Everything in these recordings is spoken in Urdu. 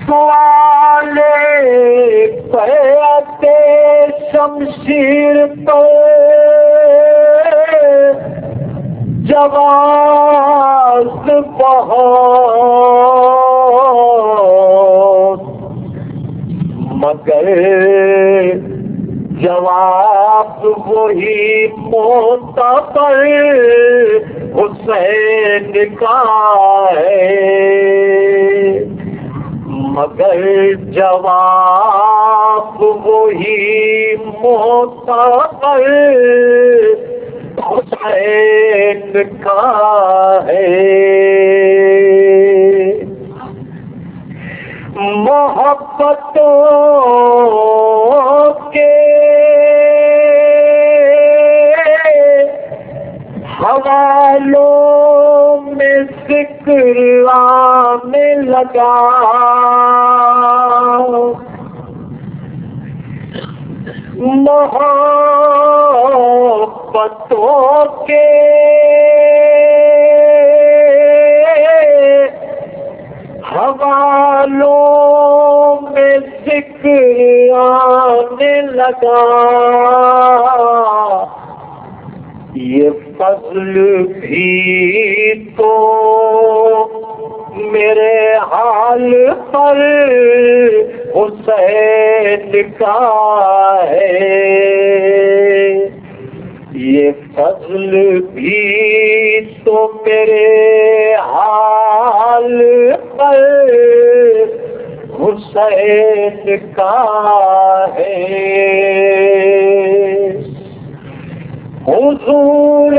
والے بیعت شمشیر پر جواز بہت مگر جواب وہی معتبر حسین کا ہے، مگر جواب وہی معتبر حسین کا ہے۔ محبتوں کے حوالوں میں ذکر آنے لگا، محبتوں کے حوالوں میں ذکر آنے لگا، یہ فضل بھی تو میرے حال پر حسین کا ہے، یہ فضل بھی تو میرے حال پر حسین کا ہے۔ حضور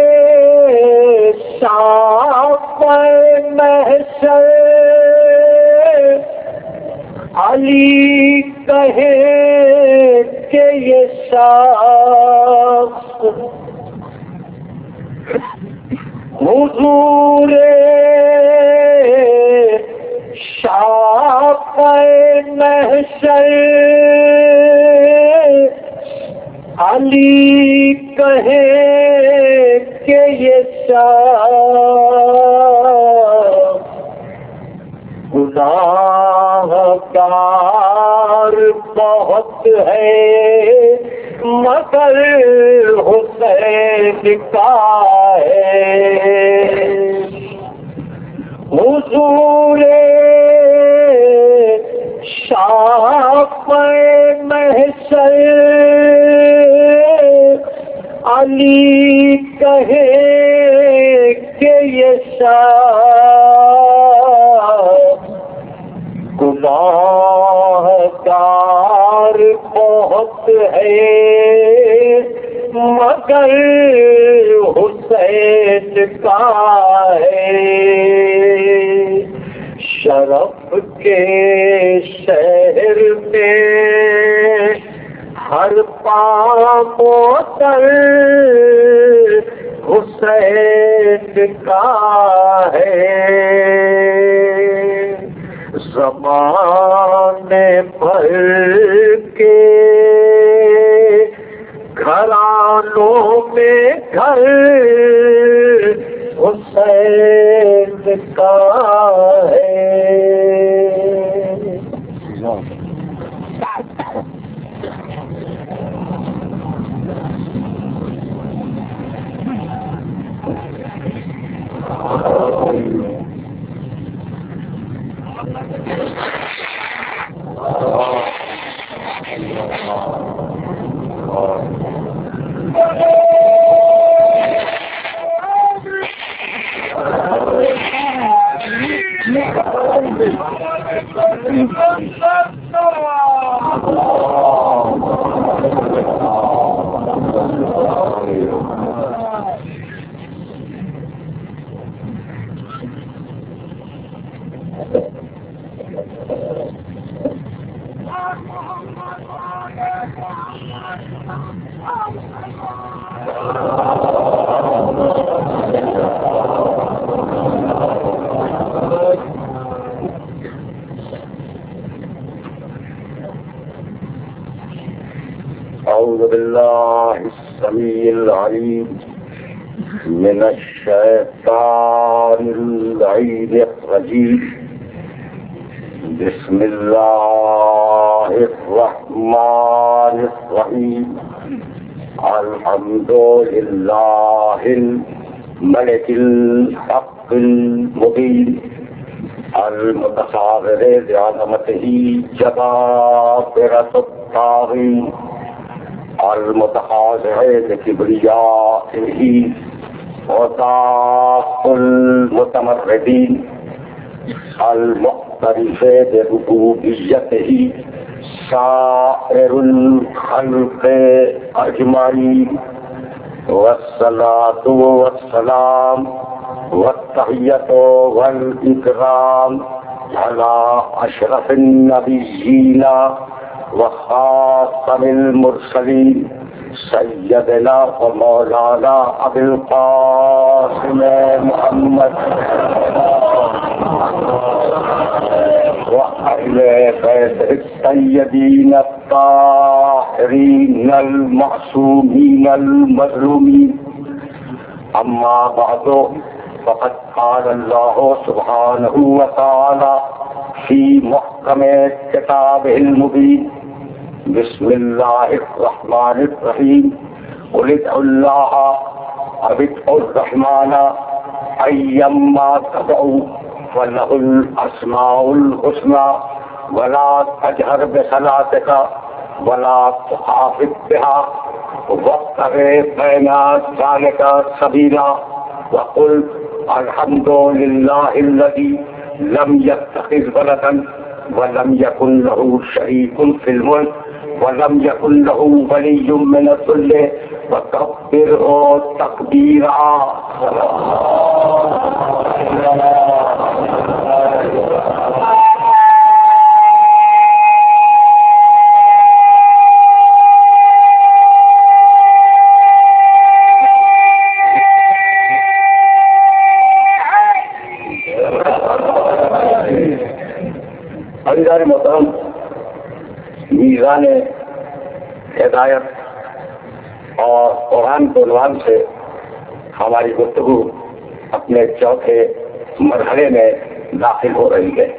شاف محشر علی کہے کہ یہ شخص، حضور شاف محشر علی کہے کہ یہ شخص گناہ گار بہت ہے مگر حسین کا ہے۔ حضور شاف محشر علی کہے کہ یہ شخص گناہ گار بہت ہے مگر حسین کا ہے۔ شرف کے شہر میں ہر پام موتر حسین کا ہے۔ زمانے بھر کے گھرانوں میں گھر حسین کا ہے۔ أعوذ بالله السميع العليم من الشيطان اللعين الرجيم بسم اللہ الرحمن الرحیم الحمد للہ الملک الحق المبین المتصاور بعظمتہ جبابرۃ الطاغین المتخاضع بکبریائہ وضاق المتمردین المعترف بربوبیتہ سائر الخلق اجمعین والصلاة والسلام والتحیۃ والاکرام علی اشرف النبیین وخاتم المرسلین سیدنا و مولانا ابی القاسم محمد وأهل بيت الطيبين الطاهرين المعصومين المظلومين أما بعد فقد قال الله سبحانه وتعالى في محكم كتابه المبين بسم الله الرحمن الرحيم قل ادعوا الله أو ادعوا الرحمن أيما تدعوا فله الأسماء الحسنى ولا تجهر بصلاتك ولا تخافت بها وابتغ بين ذلك سبيلا وقل الحمد لله الذي لم يتخذ ولدا ولم يكن له شريك في الملك ولم يكن له ولي من الذل وكبره تكبيرا. عزیزان محترم، میزان ہدایت اور قرآن کے عنوان سے ہماری گفتگو اپنے چوتھے مرحلے میں داخل ہو رہی ہے.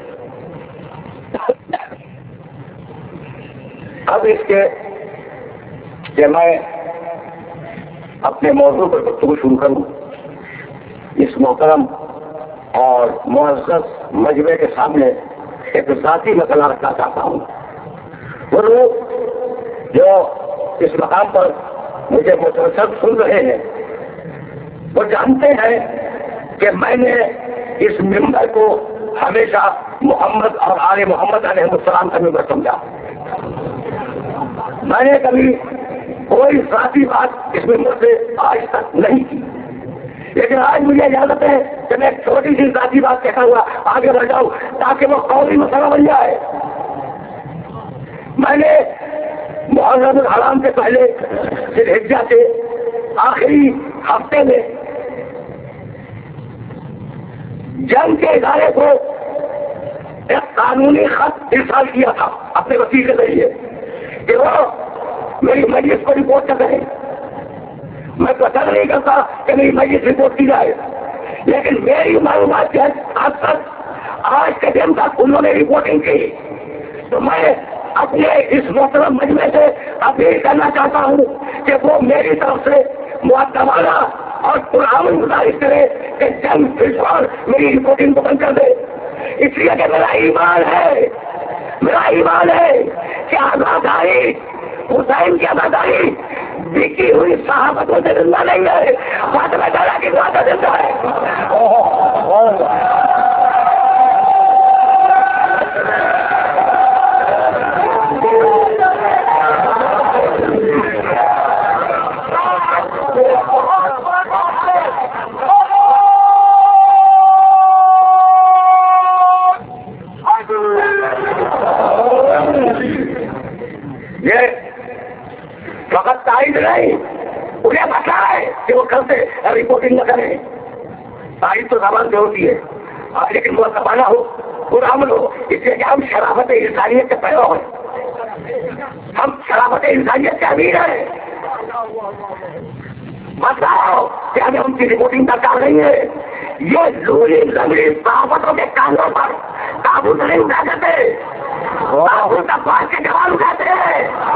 اب اس کے کہ میں اپنے موضوع پر گفتگو شروع کروں، اس محترم اور معزز مجمع کے سامنے ایک ذاتی مسئلہ رکھنا چاہتا ہوں. وہ لوگ جو اس مقام پر مجھے مسلسل سن رہے ہیں وہ جانتے ہیں کہ میں نے اس ممبر کو ہمیشہ محمد اور آل محمد علیہ السلام کا ممبر سمجھا. میں نے کبھی کوئی ذاتی بات اس ممبر سے آج تک نہیں کی، لیکن آج مجھے اجازت ہے کہ میں ایک چھوٹی سی ذاتی بات کہتا ہوا آگے بڑھ جاؤں تاکہ وہ قومی مسئلہ بن جائے. میں نے محرم الحرام سے پہلے ذی الحجہ کے آخری ہفتے میں جنگ کے ادارے کو ایک قانونی خط ارسال کیا تھا اپنے وکیل کے ذریعے کہ وہ میری مجلس کو رپورٹ کر رہے. میں پسند نہیں کرتا کہ میری مجلس رپورٹ کی جائے، لیکن میری معلومات کے حد تک آج کے دن تک انہوں نے رپورٹنگ کی. تو میں اپنے اس محترم مجمع سے اپیل کرنا چاہتا ہوں کہ وہ میری طرف سے مؤدبانہ اور پرامن گزارش کرے کہ جنگ پھر میری رپورٹنگ کو بند کر دے. اس لیے کہ میرا ایمان ہے کہ آزاداری حسین کی آزاداری بکی ہوئی صحابتوں سے زندہ نہیں ہے، فاطمہ زہرا کی وعدہ زندہ ہے. یہ فقط تائید نہیں، انہیں پتا ہے کہ وہ کل سے رپورٹنگ نہ کریں. تائید تو زبان سے ہوتی ہے لیکن وہ زبانہ ہو، پرامن ہو، اس لیے کہ ہم شرافت انسانیت کے پیرو ہیں، ہم شرافت انسانیت کے امیر ہیں. بتاؤ کہ ہمیں ان کی رپورٹنگ درکار نہیں ہے، یہ لوری لنگڑی صحافتوں کے کانوں پر تابوت نہیں اٹھا کرتے، تابوت افواج کے جوان اٹھاتے ہیں.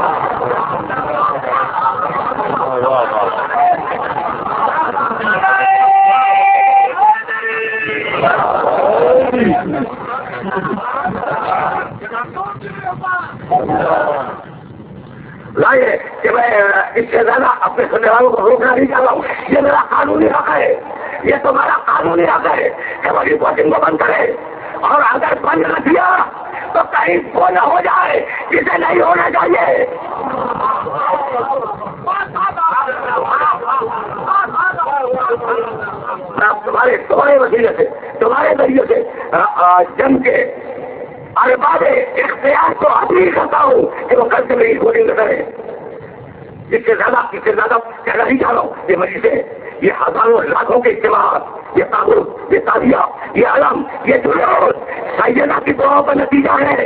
لائے کہ میں اس سے زیادہ اپنے سننے والوں کو روکنا نہیں چاہتا ہوں. یہ میرا قانونی حق ہے، یہ تمہارا قانونی حق ہے کہ وہ رپورٹنگ کو بند کرے، اور اگر بند نہ کیا تو کہیں وہ نہ ہو جائے جسے نہیں ہونا چاہیے. تمہارے وسیلے سے، تمہارے ذریعے سے جنگ کے ارباب اختیار کو اپیل کرتا ہوں کہ وہ کل سے میری رپورٹنگ کرے. اس سے زیادہ کہنا نہیں چاہ رہا ہوں. یہ مجلس ہے، یہ ہزاروں لاکھوں کے اجتماعات، یہ تعارف، یہ تعزیہ، یہ علم، یہ جلوس سیدہ کی دعاؤں کا نتیجہ ہے.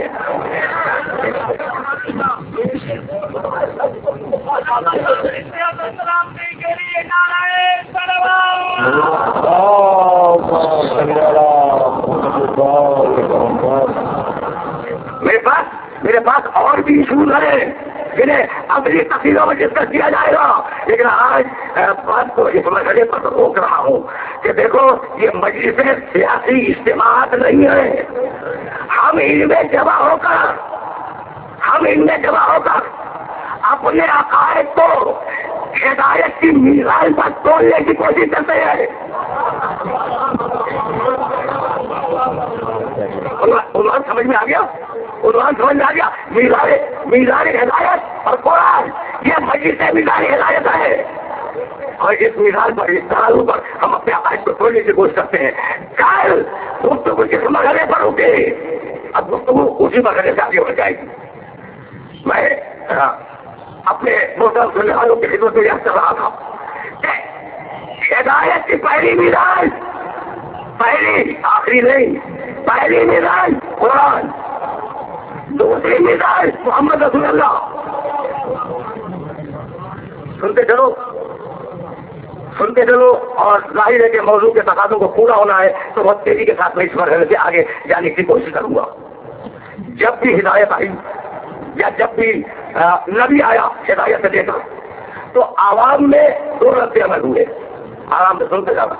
میرے پاس اور بھی ایشوز ہیں جنہیں اگلی تفصیلوں میں ڈسکس کیا جائے گا، لیکن آج بات کو اس مسئلے پر روک رہا ہوں کہ دیکھو یہ مجلس سیاسی اجتماعات نہیں ہے. ہم ان میں جمع ہو کر اپنے عقائد کو ہدایت کی میزان پر تولنے کی کوشش کرتے ہیں. عنوان سمجھ میں آ گیا؟ میزان ہدایت اور قرآن، یہ مجلس میزان ہدایت ہے، اور اس میزان پر، اس ترازو پر ہم اپنے عقائد کو توڑنے کی کوشش کرتے ہیں. کل گفتگو جس مرحلے پر ہوگی، اب گفتگو اسی مرحلے سے آگے بڑھ جائے گی. میں اپنے محترم سننے والوں کی خدمت میں یاد کر رہا تھا کہ ہدایت کی پہلی میزان، پہلی آخری نہیں، پہلی میزان قرآن، دوسری میزان محمد رسول اللہ. سنتے چلو، اور ظاہر ہے کہ موضوع کے تقاضوں کو پورا ہونا ہے تو بہت تیزی کے ساتھ میں اس مرحلے سے آگے جانے کی کوشش کروں گا. جب بھی ہدایت آئی یا جب بھی نبی آیا ہدایت سے لے کر، تو عوام میں دو رد عمل ہوئے. آرام سے سنتے جانا.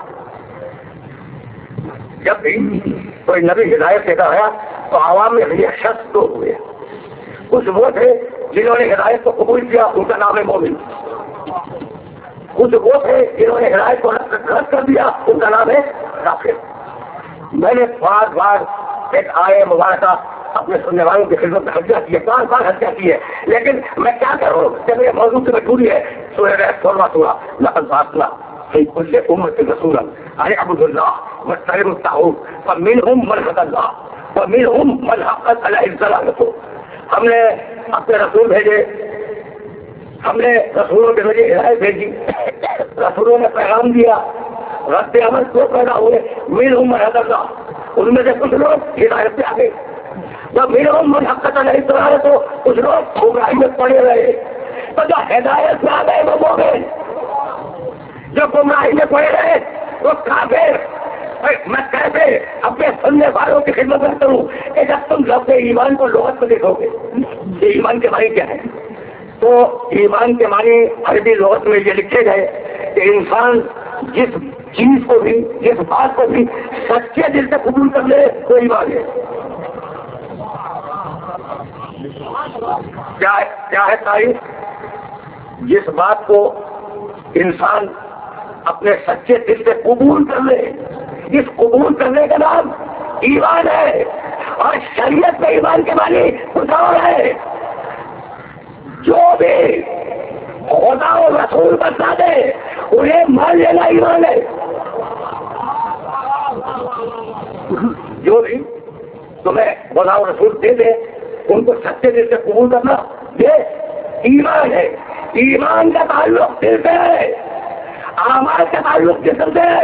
جب بھی کوئی نبی ہدایت لے کر آیا تو عوام میں شخص دو ہوئے. کچھ وہ تھے جنہوں نے ہدایت کو قبول کیا، ان کا نام ہے مومن. کچھ وہ تھے جنہوں نے ہدایت کو رد کر دیا، ان کا نام ہے کافر. میں نے بار ایک آئے مبارکہ اپنے سننے والوں کی خدمت میں حجہ کی ہے، بار حجہ کی ہے، لیکن میں کیا کروں جب یہ موضوع سے مجبوری ہے. سورہ 16 لقد بعثنا فی کل امۃ رسولا ان اعبدوا اللہ واجتنبوا الطاغوت فمنهم من هدى الله ومنهم من حقت علیہ الضلالۃ. ہم نے اپنے رسول بھیجے، ہم نے رسولوں کے ذریعے ہدایت بھیجی، رسولوں نے پیغام دیا، رد عمل کو پیدا ہوئے. منهم من هدى الله، ان میں سے کچھ لوگ ہدایت پہ آ گئے، ومنهم من حقت علیہ الضلالۃ، کچھ لوگ گمراہی میں پڑے رہے. تو جو ہدایت پہ آ گئے وہ مومن، جو گمراہی میں پڑے رہے وہ کافر. میں کیسے اپنے سننے والوں کی خدمت کرتا ہوں کہ جب تم لفظ ایمان کو لغت میں دیکھو گے کہ ایمان کے معنی کیا ہے، تو ایمان کے معنی عربی لغت میں یہ لکھے گئے کہ انسان جس چیز کو بھی، جس بات کو بھی سچے دل سے قبول کر لے تو ایمان ہے. کیا ہے تعریف؟ جس بات کو انسان اپنے سچے دل سے قبول کر لے، اس قبول کرنے کا نام ایمان ہے. اور شریعت میں ایمان کے معنی کچھ اور ہے. جو بھی خدا و رسول بتا دے انہیں مان لینا ایمان ہے. جو بھی تمہیں خدا و رسول دے دے ان کو سچے دل سے قبول کرنا یہ ایمان ہے. ایمان کا تعلق دل سے ہے، اعمال کا تعلق جسم سے ہے.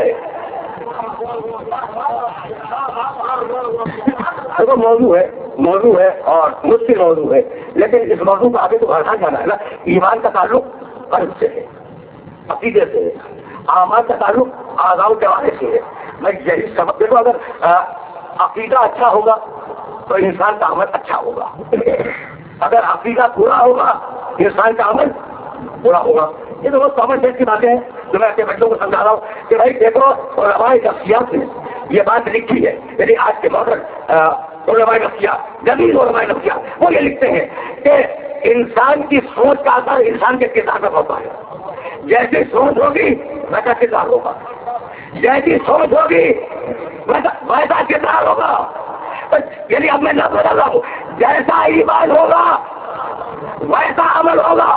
دیکھو موضوع ہے اور مشکل موضوع ہے، لیکن اس موضوع کو آگے تو بڑھا جانا ہے نا. ایمان کا تعلق قلب سے ہے، عقیدے سے ہے، اعمال کا تعلق اعضاء کے حوالے سے ہے. میں یہی سبق دیکھو، اگر عقیدہ اچھا ہوگا تو انسان کا عمل اچھا ہوگا. اگر عقیدہ پورا ہوگا انسان کا عمل پورا ہوگا. یہ تو بہت کامن سینس کی باتیں ہیں جو میں اپنے بچوں کو سمجھا رہا ہوں کہ بھائی دیکھو علماء نفسیات نے یہ بات لکھی ہے. یعنی آج کے ماڈرن علماء نفسیات، جدید علماء نفسیات، وہ یہ لکھتے ہیں کہ انسان کی سوچ کا اثر انسان کے کردار پر ہوتا ہے. جیسی سوچ ہوگی ویسا کردار ہوگا، جیسی سوچ ہوگی ویسا کردار ہوگا. یعنی اب میں نہ بتا رہا ہوں، جیسا ایمان ہوگا ویسا عمل ہوگا.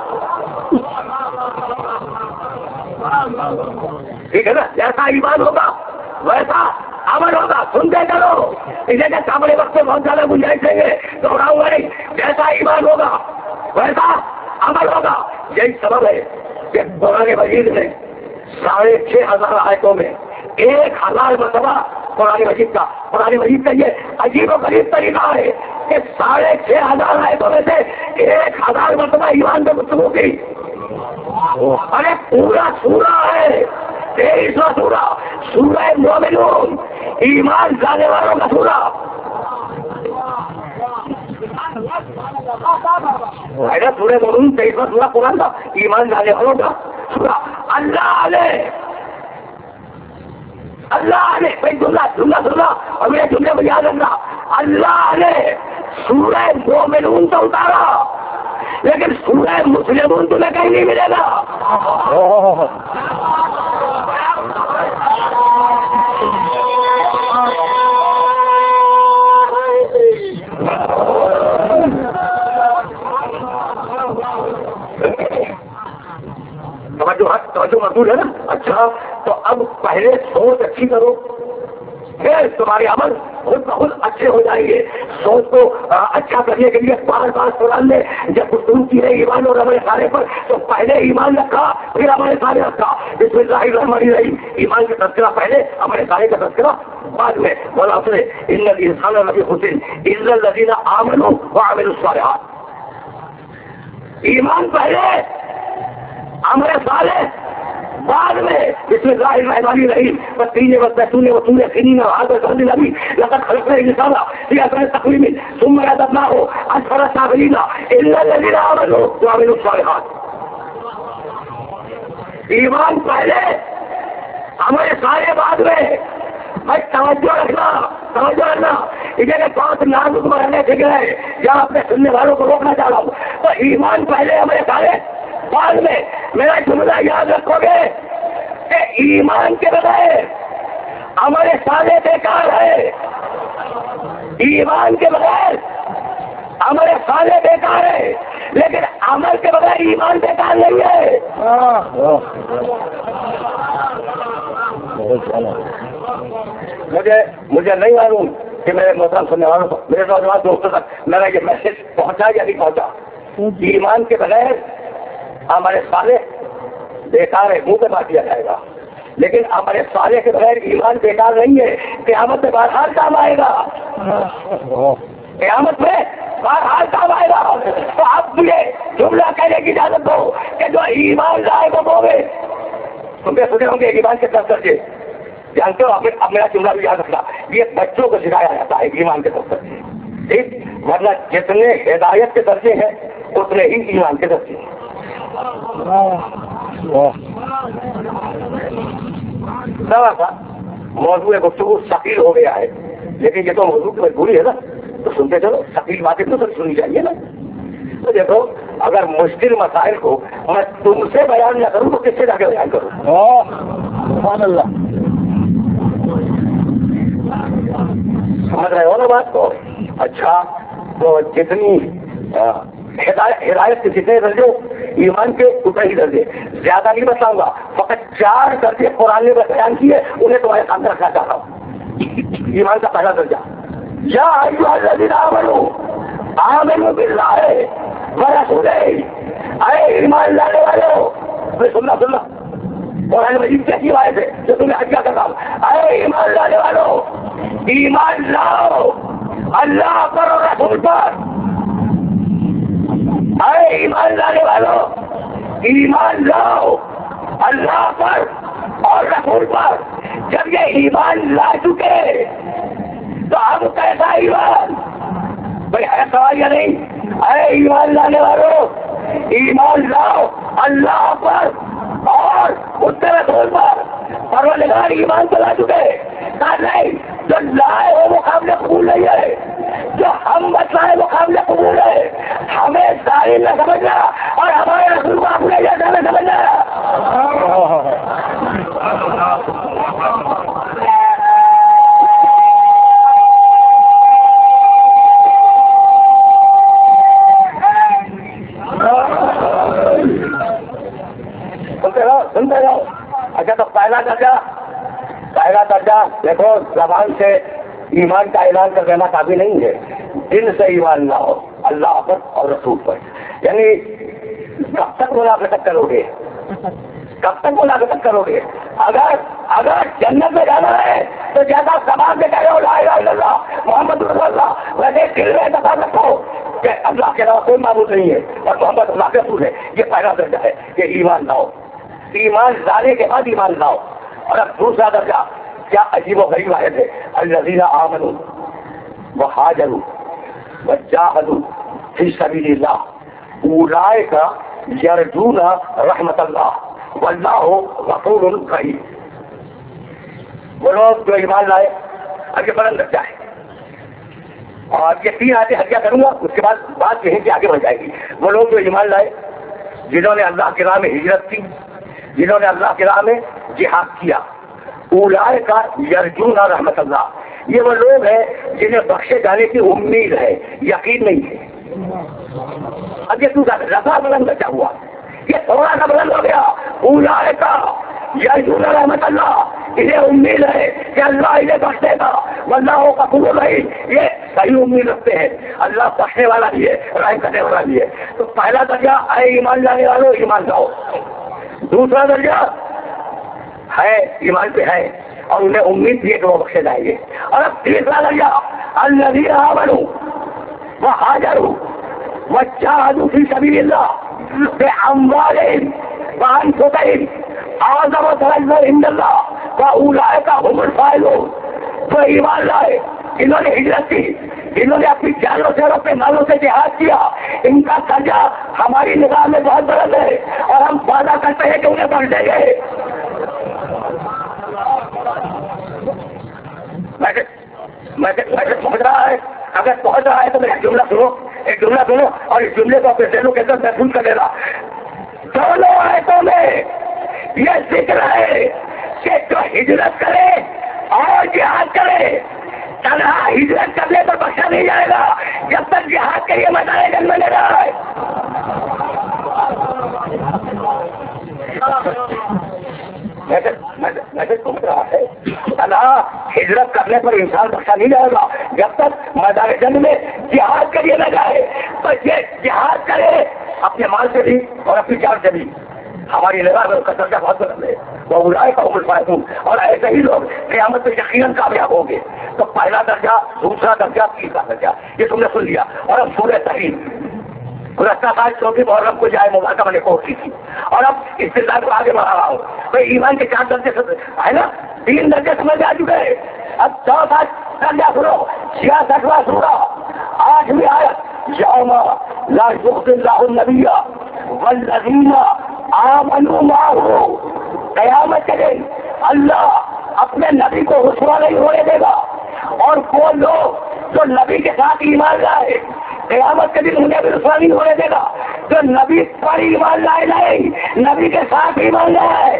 ٹھیک ہے نا؟ جیسا ایمان ہوگا ویسا عمل ہوگا. سنتے چلو، اسے کہ سامنے وقت میں بہت زیادہ گنجائش دیں گے تو رہا ہوں نہیں. جیسا ایمان ہوگا ویسا عمل ہوگا. یہی سبب ہے کہ قرآن مجید میں 6,500 آیتوں میں 1,000 مرتبہ قرآن مجید کا یہ عجیب و غریب طریقہ ہے کہ 6,500 آیتوں میں سے 1,000 مرتبہ ایمان پہ گفتگو کی. ارے پورا سورہ ہے، 23واں سورہ، سورہ مومنون، ایمان لانے والوں کا سورہ. سورہ مومنون 23واں سورہ قرآن کا، ایمان لانے والوں کا سورہ. اللہ نے جملہ اور میرے جملے کو یاد رکھنا. اللہ نے سورہ مومنون تو اتارا لیکن سورہ مسلمون تمہیں کہیں نہیں ملے گا. توجہ مقبول ہے نا؟ اچھا تو اب پہلے سوچ اچھی کرو، پھر تمہارے عمل خود بخود اچھے ہو جائیں گے. سوچ کو اچھا کرنے کے لیے بار بار قرآن نے جب گفتگو کی ہے ایمان اور عمل صالح پر تو پہلے ایمان رکھا پھر عمل صالح رکھا. بسم اللہ الرحمن الرحیم، ایمان کا تذکرہ پہلے، عمل صالح کا تذکرہ بعد میں. والعصر ان الانسان لفی خسر الا الذین آمنوا وعملوا الصالحات. ایمان پہلے، عمل صالح بعد میں. بسم اللہ الرحمن الرحیم. والتین والزیتون وطور سینین وهذا البلد الامین لقد خلقنا الانسان فی احسن تقویم ثم رددناه اسفل سافلین الا الذین آمنوا وعملوا الصالحات. ایمان پہلے، عمل صالح بعد میں. بھائی توجہ رکھنا. ادھر کے 5 نام کو رہنے سے گئے جہاں اپنے سننے والوں کو روکنا چاہ رہا ہوں. تو ایمان پہلے، عمل صالح بعد میں. میرا جملہ یاد رکھو گے کہ ایمان کے بغیر عمل صالح بیکار ہے. ایمان کے بغیر عمل صالح بیکار ہے، لیکن عمل کے بغیر ایمان بیکار نہیں ہے. مجھے نہیں معلوم کہ میرے محترم سننے والوں کو، میرے نوجوان دوستوں تک میرا یہ میسج پہنچا یا نہیں پہنچا. ایمان کے بغیر عمل صالح بیکار ہے، منہ پہ بات دیا جائے گا، لیکن عمل صالح کے بغیر ایمان بیکار نہیں ہے. قیامت میں بہرحال کام آئے گا. قیامت میں بہرحال کام آئے گا. تو آپ مجھے جملہ کہنے کی اجازت دو کہ جو ایمان لائے وہ ہوگے. تم نے سنے ہوں گے ایمان کے 10 درجے. جانتے ہو اب میرا جملہ بھی یاد رکھنا، یہ بچوں کو سکھایا جاتا ہے ایمان کے 10 درجے. ٹھیک، ورنہ جتنے ہدایت کے درجے ہیں اتنے ہی ایمان کے درجے ہیں. موضوع گفتگو ثقیل ہو گیا ہے، لیکن یہ تو موضوع کی مجبوری ہے نا، تو سنتے چلو. ثقیل باتیں تو سب سننی چاہیے نا. تو دیکھو اگر مشکل مسائل کو میں تم سے بیان نہ کروں تو کس سے جا کے بیان کروں؟ سبحان اللہ. سمجھ رہے ہو نا بات کو؟ اچھا تو جتنی ہدایت کے جتنے درجے ایمان کے اتنے ہی درجے، زیادہ نہیں بتاؤں گا. فقط 4 درجے قرآن نے بیان کیے، انہیں تمہارے سامنے رکھنا چاہتا ہوں. ایمان کا پہلا درجہ یا ایھا الذین آمنوا آمنوا باللہ ورسولہ. اے ایمان لانے والوں، سننا قرآن مجید کیسی آیت ہے جو تمہیں حجہ کر رہا ہوں. اے ایمان لانے والوں، ایمان لاؤ اللہ پر اور رسول پر. اے ایمان لانے والوں، ایمان لاؤ اللہ پر اور رسول پر جب یہ ایمان لا چکے تو اب کیسا ایمان؟ بھائی ہے سوال یا نہیں؟ اے ایمان لانے والوں، ایمان لاؤ اللہ پر اور اس کے رسول پر۔ پروردگار ایمان تو لا چکے، کہا نہیں جو لائے وہ مقابلے قبول نہیں ہے، جو ہم بتلائے مقابلے قبول ہے۔ ہمیں ظاہر نہ سمجھنا اور ہمارے رسول کو اپنے جیسا نہ سمجھنا۔ سنتے رہو۔ اچھا تو پہلا درجہ دیکھو، زبان سے ایمان کا اعلان کر دینا کافی نہیں ہے، دل سے ایمان لاؤ اللہ پر اور رسول پر۔ یعنی کب تک منافقت کرو گے؟ کب تک منافقت کرو گے؟ اگر جنت میں جانا ہے تو جیسا زبان سے کہو لا الہ الا اللہ محمد رسول اللہ، ویسے دل میں اعتقاد رکھو کہ اللہ کے علاوہ کوئی معبود نہیں ہے اور محمد اللہ کے رسول ہے۔ یہ پہلا درجہ ہے کہ ایمان لاؤ، ایمان لانے کے بعد ایمان لاؤ۔ اور اب دوسرا درجہ کیا عجیب و غریب آیت ہے، الذین آمنوا وہاجروا وجاہدوا فی سبیل اللہ اولئک یرجون رحمت اللہ واللہ غفور رحیم۔ وہ لوگ جو ایمان لائے، آگے بلند درجہ ہے، اور یہ تین آیتیں ہدیہ کروں گا، اس کے بعد بات یہیں سے آگے بڑھ جائے گی۔ وہ لوگ جو ایمان لائے، جنہوں نے اللہ کی راہ میں ہجرت کی، جنہوں نے اللہ کی راہ میں جہاد کیا، اولئک یرجون رحمت اللہ، یہ وہ لوگ ہیں جنہیں بخشے جانے کی امید ہے، یقین نہیں ہے۔ اب یہ دوسرا رضا بلند درجہ ہوا، یہ تھوڑا سا بلند ہو گیا، اولئک یرجون رحمت اللہ، انہیں امید ہے کہ اللہ انہیں بخش دے گا، واللہ غفور رحیم، یہ صحیح امید رکھتے ہیں، اللہ بخشنے والا بھی ہے، رحم کرنے والا بھی ہے۔ تو پہلا درجہ اے ایمان لانے والوں ایمان لاؤ، دوسرا درجہ ہے ایمان پہ ہے اور انہیں امید بھی ہے کہ وہ بخشے جائیں گے، اور اب تیسرا درجہ الذین آمنوا وہاجروا وجاہدوا فی سبیل اللہ باموالہم وانفسہم اعظم درجۃ عند اللہ واولئک هم الفائزون۔ وہ ایمان لائے، انہوں نے ہجرت کی، انہوں نے اپنی جانوں سے اور اپنے مالوں سے جہاد کیا، ان کا درجہ ہماری نگاہ میں بہت بلند ہے اور ہم وعدہ کرتے ہیں کہ انہیں بخش دیں گے۔ پہنچ رہا ہے، اگر پہنچ رہا ہے تو میرا جملہ سنو، ایک جملہ سنو اور اس جملے کو اپنے ذہنوں کے اندر محفوظ کر لینا۔ دونوں آیتوں میں یہ ذکر ہے کہ جو ہجرت کرے اور جہاد کرے، تنہا ہجرت کرنے پر بخشا نہیں جائے گا جب تک جہاد کے لیے میدان جنگ میں لے رہا ہے۔ میسج پہنچ رہا ہے، تنہا ہجرت کرنے پر انسان بخشا نہیں جائے گا جب تک میدان جنگ میں جہاد کے لیے نہ جائے۔ تو یہ جہاد کرے اپنے مال سے بھی اور اپنی جان سے بھی، ہماری نگاہ میں اس کا درجہ بہت بلند ہے، وہ اولئک هم الفائزون، اور ایسے ہی لوگ قیامت میں یقیناً کامیاب ہوں گے۔ تو پہلا درجہ، دوسرا درجہ، تیسرا درجہ، یہ تم نے سن لیا۔ اور اب سورہ تحریم، گزشتہ سال 24 محرم کو جائے مبارکہ میں نے کوٹ کی تھی، اور اب اس سلسلے کو آگے بڑھا رہا ہوں۔ تو ایمان کے 4 درجے ہے نا، 3 درجے سمجھ آ چکے ہیں، اب 4 درجہ سنو۔ 66واں سورہ، 8ویں آیت، یوم لا یخزی اللہ النبی والذین آمنوا معہ، قیامت کے دن اللہ اپنے نبی کو رسوا نہیں ہونے دے گا، اور وہ لوگ جو نبی کے ساتھ ایمان لائے قیامت کے دن انہیں بھی رسوا نہیں ہونے دے گا، جو نبی پر ایمان لائے نہیں، نبی کے ساتھ ایمان لائے۔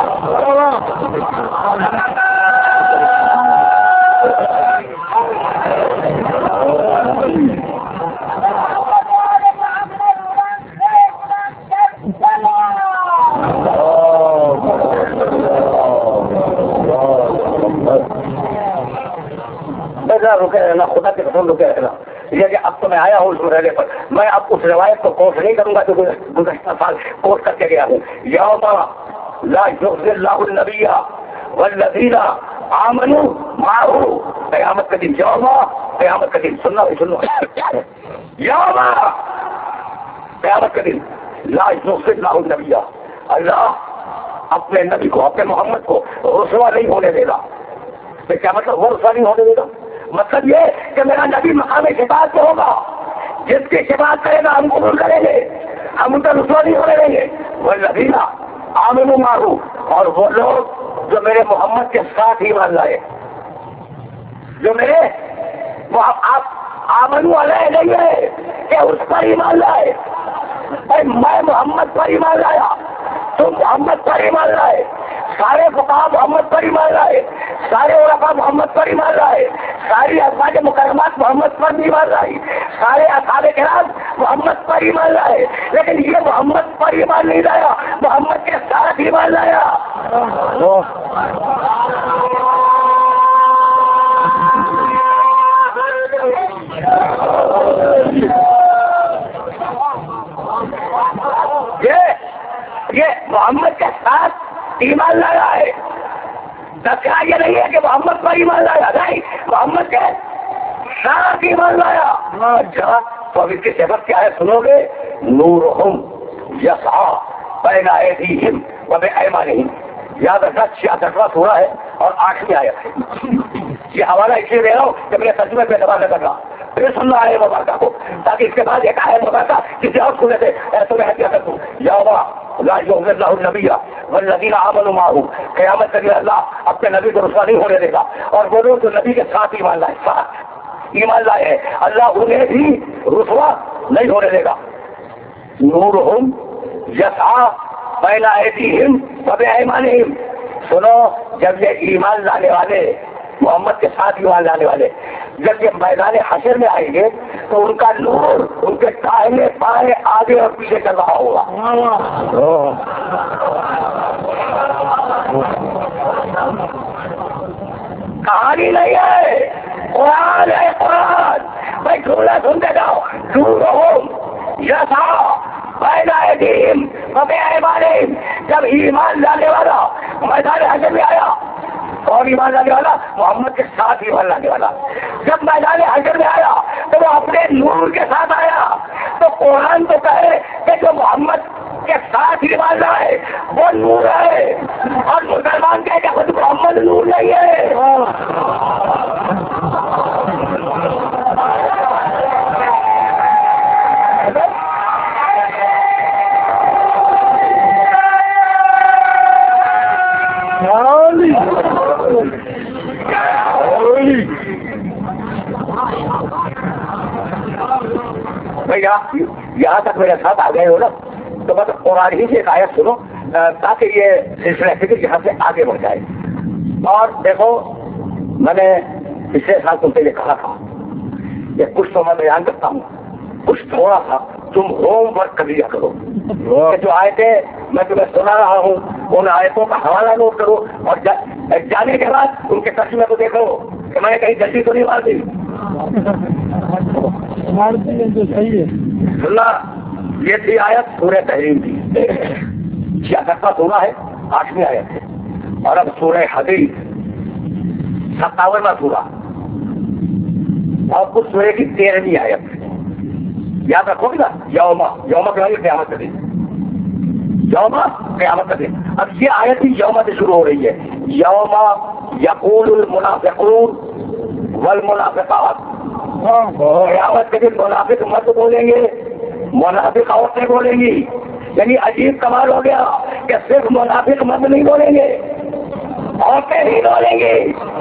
رکے رہنا، خدا کے قسم رکے رہنا، یہ کہ اب تو میں آیا ہوں اس مرحلے پر، میں اب اس روایت کو کوٹ نہیں کروں گا جو گزشتہ سال کوٹ کر کے گیا ہوں۔ یوم لا یخزی اللہ النبی والذین آمنوا معہ، قیامت کا دن، یوم قیامت کا دن، سننا سنو، یوم قیامت کا دن لا یخزی اللہ النبی، اللہ اپنے نبی کو اپنے محمد کو رسوا نہیں ہونے دے گا. تو کیا مطلب وہ رسوا نہیں ہونے دے گا؟ مطلب یہ کہ میرا نبی مقام شفاعت پہ ہوگا، جس کی شفاعت کرے گا ہم قبول کریں گے، ہم ان کا رسوا نہیں ہونے دیں گے. والذین آمنوا معه، اور وہ لوگ جو میرے محمد کے ساتھ ایمان لائے، جو میرے وہ آپ آمنوا علیہ نہیں ہے کہ اس پر ایمان لائے. میں محمد پر ایمان لایا، تم محمد پر ایمان لائے، سارے فقہاء محمد پر ایمان لائے، سارے علماء محمد پر ایمان لائے، ساری ازواج مکرمات محمد پر ایمان لائی، سارے اصحاب کرام محمد پر ایمان لائے. لیکن یہ محمد پر ایمان نہیں لایا، محمد کے ساتھ ایمان لایا. یہ محمد کے ساتھ ایمان لایا ہے. دکھا یہ نہیں ہے کہ محمد پر ایمان لایا، نہیں، محمد کے ساتھ ایمان لایا. اچھا تو اب اس کی صفت کیا ہے سنو گے؟ نورہم یسعی بین ایدیہم و بایمانہم. یاد رکھنا 66واں سورہ ہے اور 8ویں آیت ہے. یہ حوالہ اس لیے دے رہا ہوں کہ میرے ترجمے پہ دبا کر رہا پھر سننا آئے مبارکہ کو، تاکہ اس کے بعد ایک آئے مبارکہ کسی اور سنے سے ایسے میں حقیقت کر دوں. یوما لا یؤذی اللہ النبی والذین آمنوا معه، قیامت کے دن اللہ اپنے نبی کو رسوا نہیں ہونے دے گا، اور وہ لوگ جو نبی کے ساتھ ایمان لائے، ساتھ ایمان لائے ہیں، اللہ انہیں بھی رسوا نہیں ہونے دے گا. نورہم یسعی بین ایدیہم و بایمانہم. سنو، جب یہ ایمان لانے والے، محمد کے ساتھ ایمان لانے والے جب یہ میدان حشر میں آئیں گے تو ان کا نور ان کے دائیں بائیں آگے اور پیچھے چل رہا ہوگا. کہانی نہیں ہے، قرآن ہے، قرآن. بھائی جملہ سنتے جاؤ. نورہم یسعی بین ایدیہم و بایمانہم. جب ایمان لانے والا میدان حشر میں آیا، اور ایمان لانے والا محمد کے ساتھ ایمان لانے والا جب میدان حشر میں آیا تو وہ اپنے نور کے ساتھ آیا. تو قرآن تو کہے کہ جو محمد کے ساتھ ایمان لائے وہ نور ہے، اور مسلمان کہے کہ خود محمد نور نہیں ہے. یہاں تک میرے ساتھ آ گئے ہو نا، تو بس قرآن ہی سے ایک آیت سنو تاکہ یہ سلسلہ فکر یہاں سے آگے بڑھ جائے. اور دیکھو، میں نے پچھلے سال تم سے یہ کہا تھا کہ کچھ تو میں بیان کرتا ہوں، کچھ تھوڑا سا تم ہوم ورک کر لیا کرو. جو آیتیں میں تمہیں سنا رہا ہوں ان آیتوں کا حوالہ نوٹ کرو، اور جانے کے بعد ان کے ترجمے کو دیکھو کہ میں نے کہیں جلدی تو نہیں مار دی. سننا، یہ تھی آیت سورہ تحریم کی، 66واں سورہ ہے، 8ویں آیت ہے. اور اب سورہ حدید 57واں سورہ اور کچھ سورہ کی 13ویں آیت. یاد رکھو گے نا، یوما کے قیامت کا دن، یوما قیامت کا دن. اب یہ آیت ہی یوما سے شروع ہو رہی ہے. یوما یقول المنافقون والمنافقات. قیامت کے دن منافق مرد بولیں گے، منافق عورتیں بولیں گی. یعنی عجیب کمال ہو گیا کہ صرف منافق مرد نہیں بولیں گے، عورتیں بھی بولیں گے.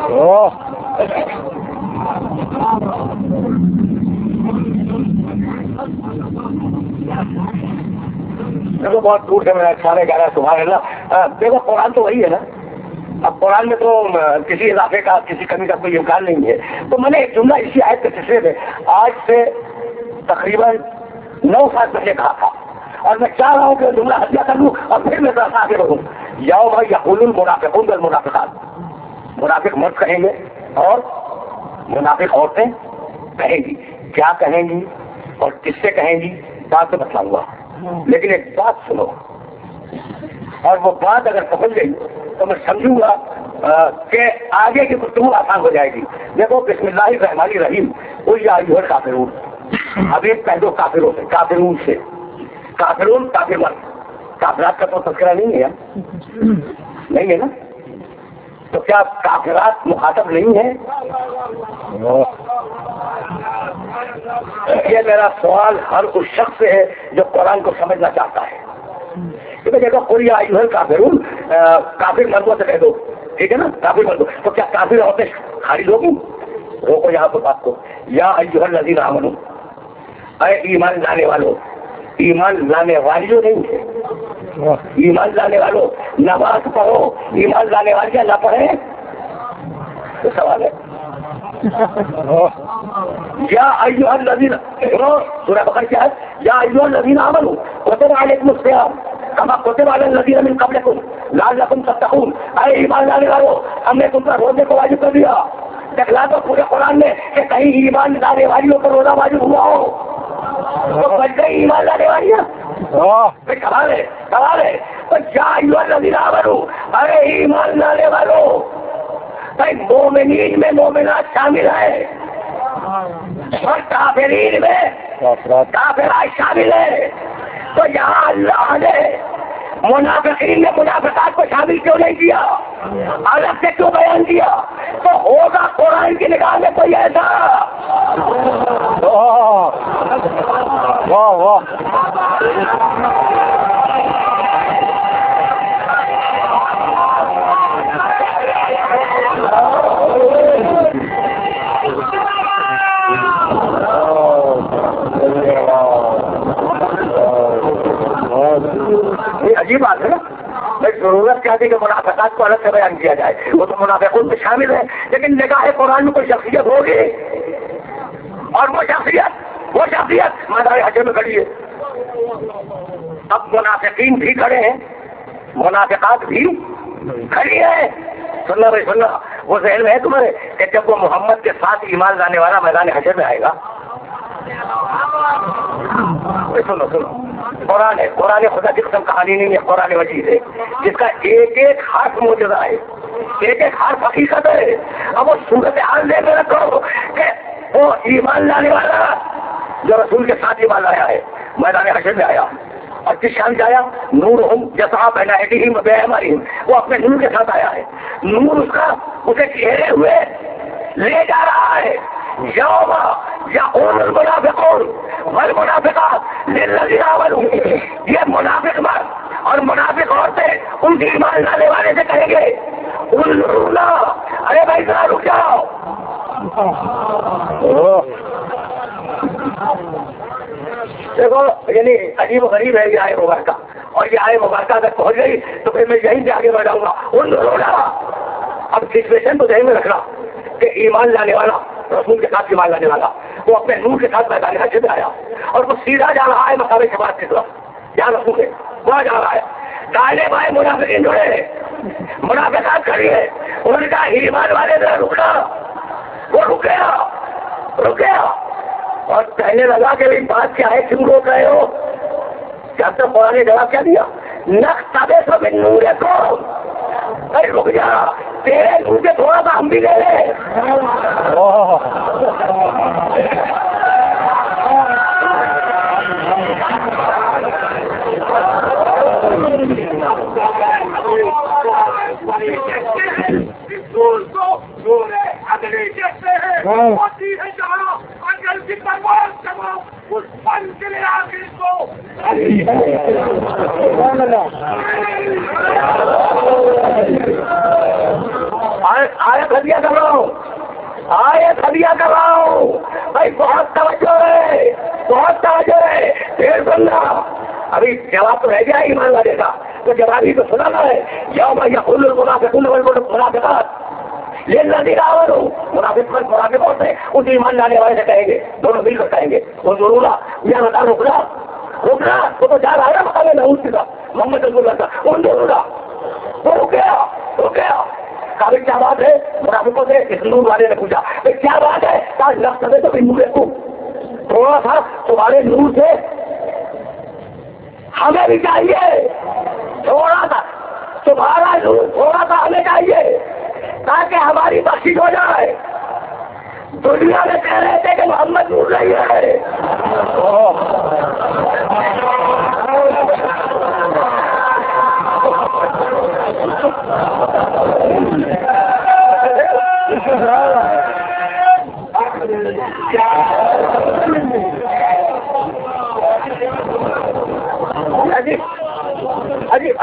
دیکھو بہت دور سے میں سارے کہہ رہا سبحان اللہ. دیکھو قرآن تو وہی ہے نا، اب قرآن میں تو کسی اضافے کا کسی کمی کا کوئی امکان نہیں ہے. تو میں نے ایک جملہ اسی آیت کے سلسلے میں آج سے تقریباً 9 سال پہلے کہا تھا، اور میں چاہ رہا ہوں کہ جملہ ہدیہ کر لوں اور پھر میں ذرا آگے بڑھوں. یوم یقول المنافقون والمنافقات. منافق مرد کہیں گے اور منافق عورتیں کہیں گی. کیا کہیں گی اور کس سے کہیں گی بات تو بتلاؤں گا، لیکن ایک بات سنو، اور وہ بات اگر پہنچ گئی تو میں سمجھوں گا کہ آگے کی گفتگو آسان ہو جائے گی. دیکھو، بسم اللہ الرحمن الرحیم. قل یا ایھا الکافرون. ابھی پہلو کافروں سے، کافرون سے، کافرون کافر مرد، کافرات کا تو تذکرہ نہیں ہے، نہیں ہے نا؟ تو کیا کافرات مخاطب نہیں ہے؟ یہ میرا سوال ہر اس شخص سے ہے جو قرآن کو سمجھنا چاہتا ہے. دیکھو کوئی آئی کافرون کافر مردوں سے کہہ دو، ٹھیک ہے نا؟ کافر مردوں تو کیا کافر عورتیں خارج ہوگی؟ روکو یہاں پر بات کو. یا ایھا الذین آمنو، اے ایمان لانے والو. ایمان لانے والیوں نہیں ہے، ایمان لانے والوں نماز پڑھو. ایمان لانے والے نہ پڑھے تو سوال ہے. یا ایھا الذین، سورہ بقرہ کیا ہے؟ یا ایھا الذین آمنو کتب علیکم الصیام کما کتب علی الذین من قبلکم لعلکم تتقون. اے ایمان لانے والوں، ہم نے تم پر روزے کو واجب کر دیا. دکھلا دو پورے قرآن میں کہ کہیں ایمان لانے والیوں پر روزہ واجب ہوا ہو تو بچ گئی ایمان لانے والیاں. سوال ہے، سوال ہے. یا ایھا الذین آمنو، ارے ایمان لانے والوں. بھائی مومنین میں مومنات شامل ہے اور کافرین میں کافرات شامل ہے. تو یہاں اللہ نے منافقین نے منافقات کو شامل کیوں نہیں کیا؟ الگ سے کیوں بیان کیا؟ تو ہوگا قرآن کی نگاہ میں کوئی ایسا. واہ واہ. یہ عجیب بات ہے نا. ضرورت کیا تھی کہ منافقات کو الگ سے بیان کیا جائے؟ وہ تو منافقون میں شامل ہے، لیکن نگاہ قرآن میں کوئی شخصیت ہوگی اور وہ شخصیت میدان حشر میں کھڑی ہے. اب منافقین بھی کھڑے ہیں، منافقات بھی کھڑی ہے. سننا بھائی سننا، وہ ذہن میں ہے تمہارے کہ جب وہ محمد کے ساتھ ایمان لانے والا میدان حشر میں آئے گا. سنو سنو، قرآن ہے، قرآن خدا کی قسم کہانی نہیں ہے، قرآن مجید ہے جس کا ایک ایک حرف معجزہ ہے، ایک ایک حرف حقیقت ہے. اب وہ صورت حال دے میں رکھو کہ وہ ایمان لانے والا جو رسول کے ساتھ ایمان لایا ہے میدان حشر میں آیا اور کس شان سے آیا؟ نورہم یسعی بین ایدیہم و بایمانہم. وہ اپنے نور کے ساتھ آیا ہے. نور اس کا اسے گھیرے ہوئے لے جا رہا ہے. یوم یقول المنافقون والمنافقات للذین آمنوا، یہ منافق مرد اور منافق عورتیں ان کی ایمان لانے والے سے کہیں گے انظرونا، ارے بھائی ذرا رک جاؤ. دیکھو یعنی عجیب و غریب ہے یہ آئے مبارکہ، اور یہ آئے مبارکہ اگر پہنچ گئی تو پھر میں یہیں سے آگے بڑھ جاؤں گا. انظرونا. اب سچویشن تو ذہن میں رکھنا کہ ایمان لانے والا رسول کے ساتھ ایمان لانے والا وہ اپنے نور کے ساتھ میدان حشر میں آیا اور وہ سیدھا جا رہا ہے مقام شفاعت کی طرف. جہاں رسول ہے وہاں جا رہا ہے. دائیں بائیں منافقین جو ہے، منافقات کھڑی ہے. انہوں نے کہا ایمان والے ذرا رکنا. وہ رک گیا اور کہنے لگا کہ بات کیا ہے، کیوں روک رہے ہو؟ کیا تک قرآن نے جواب کیا دیا؟ نقتبس من نورکم. رک جا، تیرے نور سے تھوڑا سا ہم بھی لے لیں. آیت ہدیہ کر رہا ہوں، آیت ہدیہ کر رہا ہوں. بھائی بہت توجہ ہے، بہت توجہ ہے. پھر سننا، ابھی جواب تو رہ گیا ایمان والے کا، تو جواب ہی تو سنانا ہے. یوم یقول المنافقون والمنافقات للذین آمنوا. منافق ہوتے ہیں اس ایمان لانے والے سے کہیں گے، دونوں مل کر کہیں گے وہ ضرور یا بتا رکنا وہ تو جا رہا ہے نا مقام نعوذ کی طرف محمد رسول اللہ کا. وہ ضرور وہ رک گیا. قابل کیا بات ہے؟ منافقوں سے اس نور والے نے پوچھا کیا بات ہے؟ آج لفظ ہے تو نور کو تھوڑا سا تمہارے نور سے ہمیں بھی چاہیے، تھوڑا سا تمہارا نور تھوڑا سا ہمیں چاہیے تاکہ ہماری بخشش ہو جائے. دنیا میں کہہ رہے تھے کہ محمد نور نہیں ہے.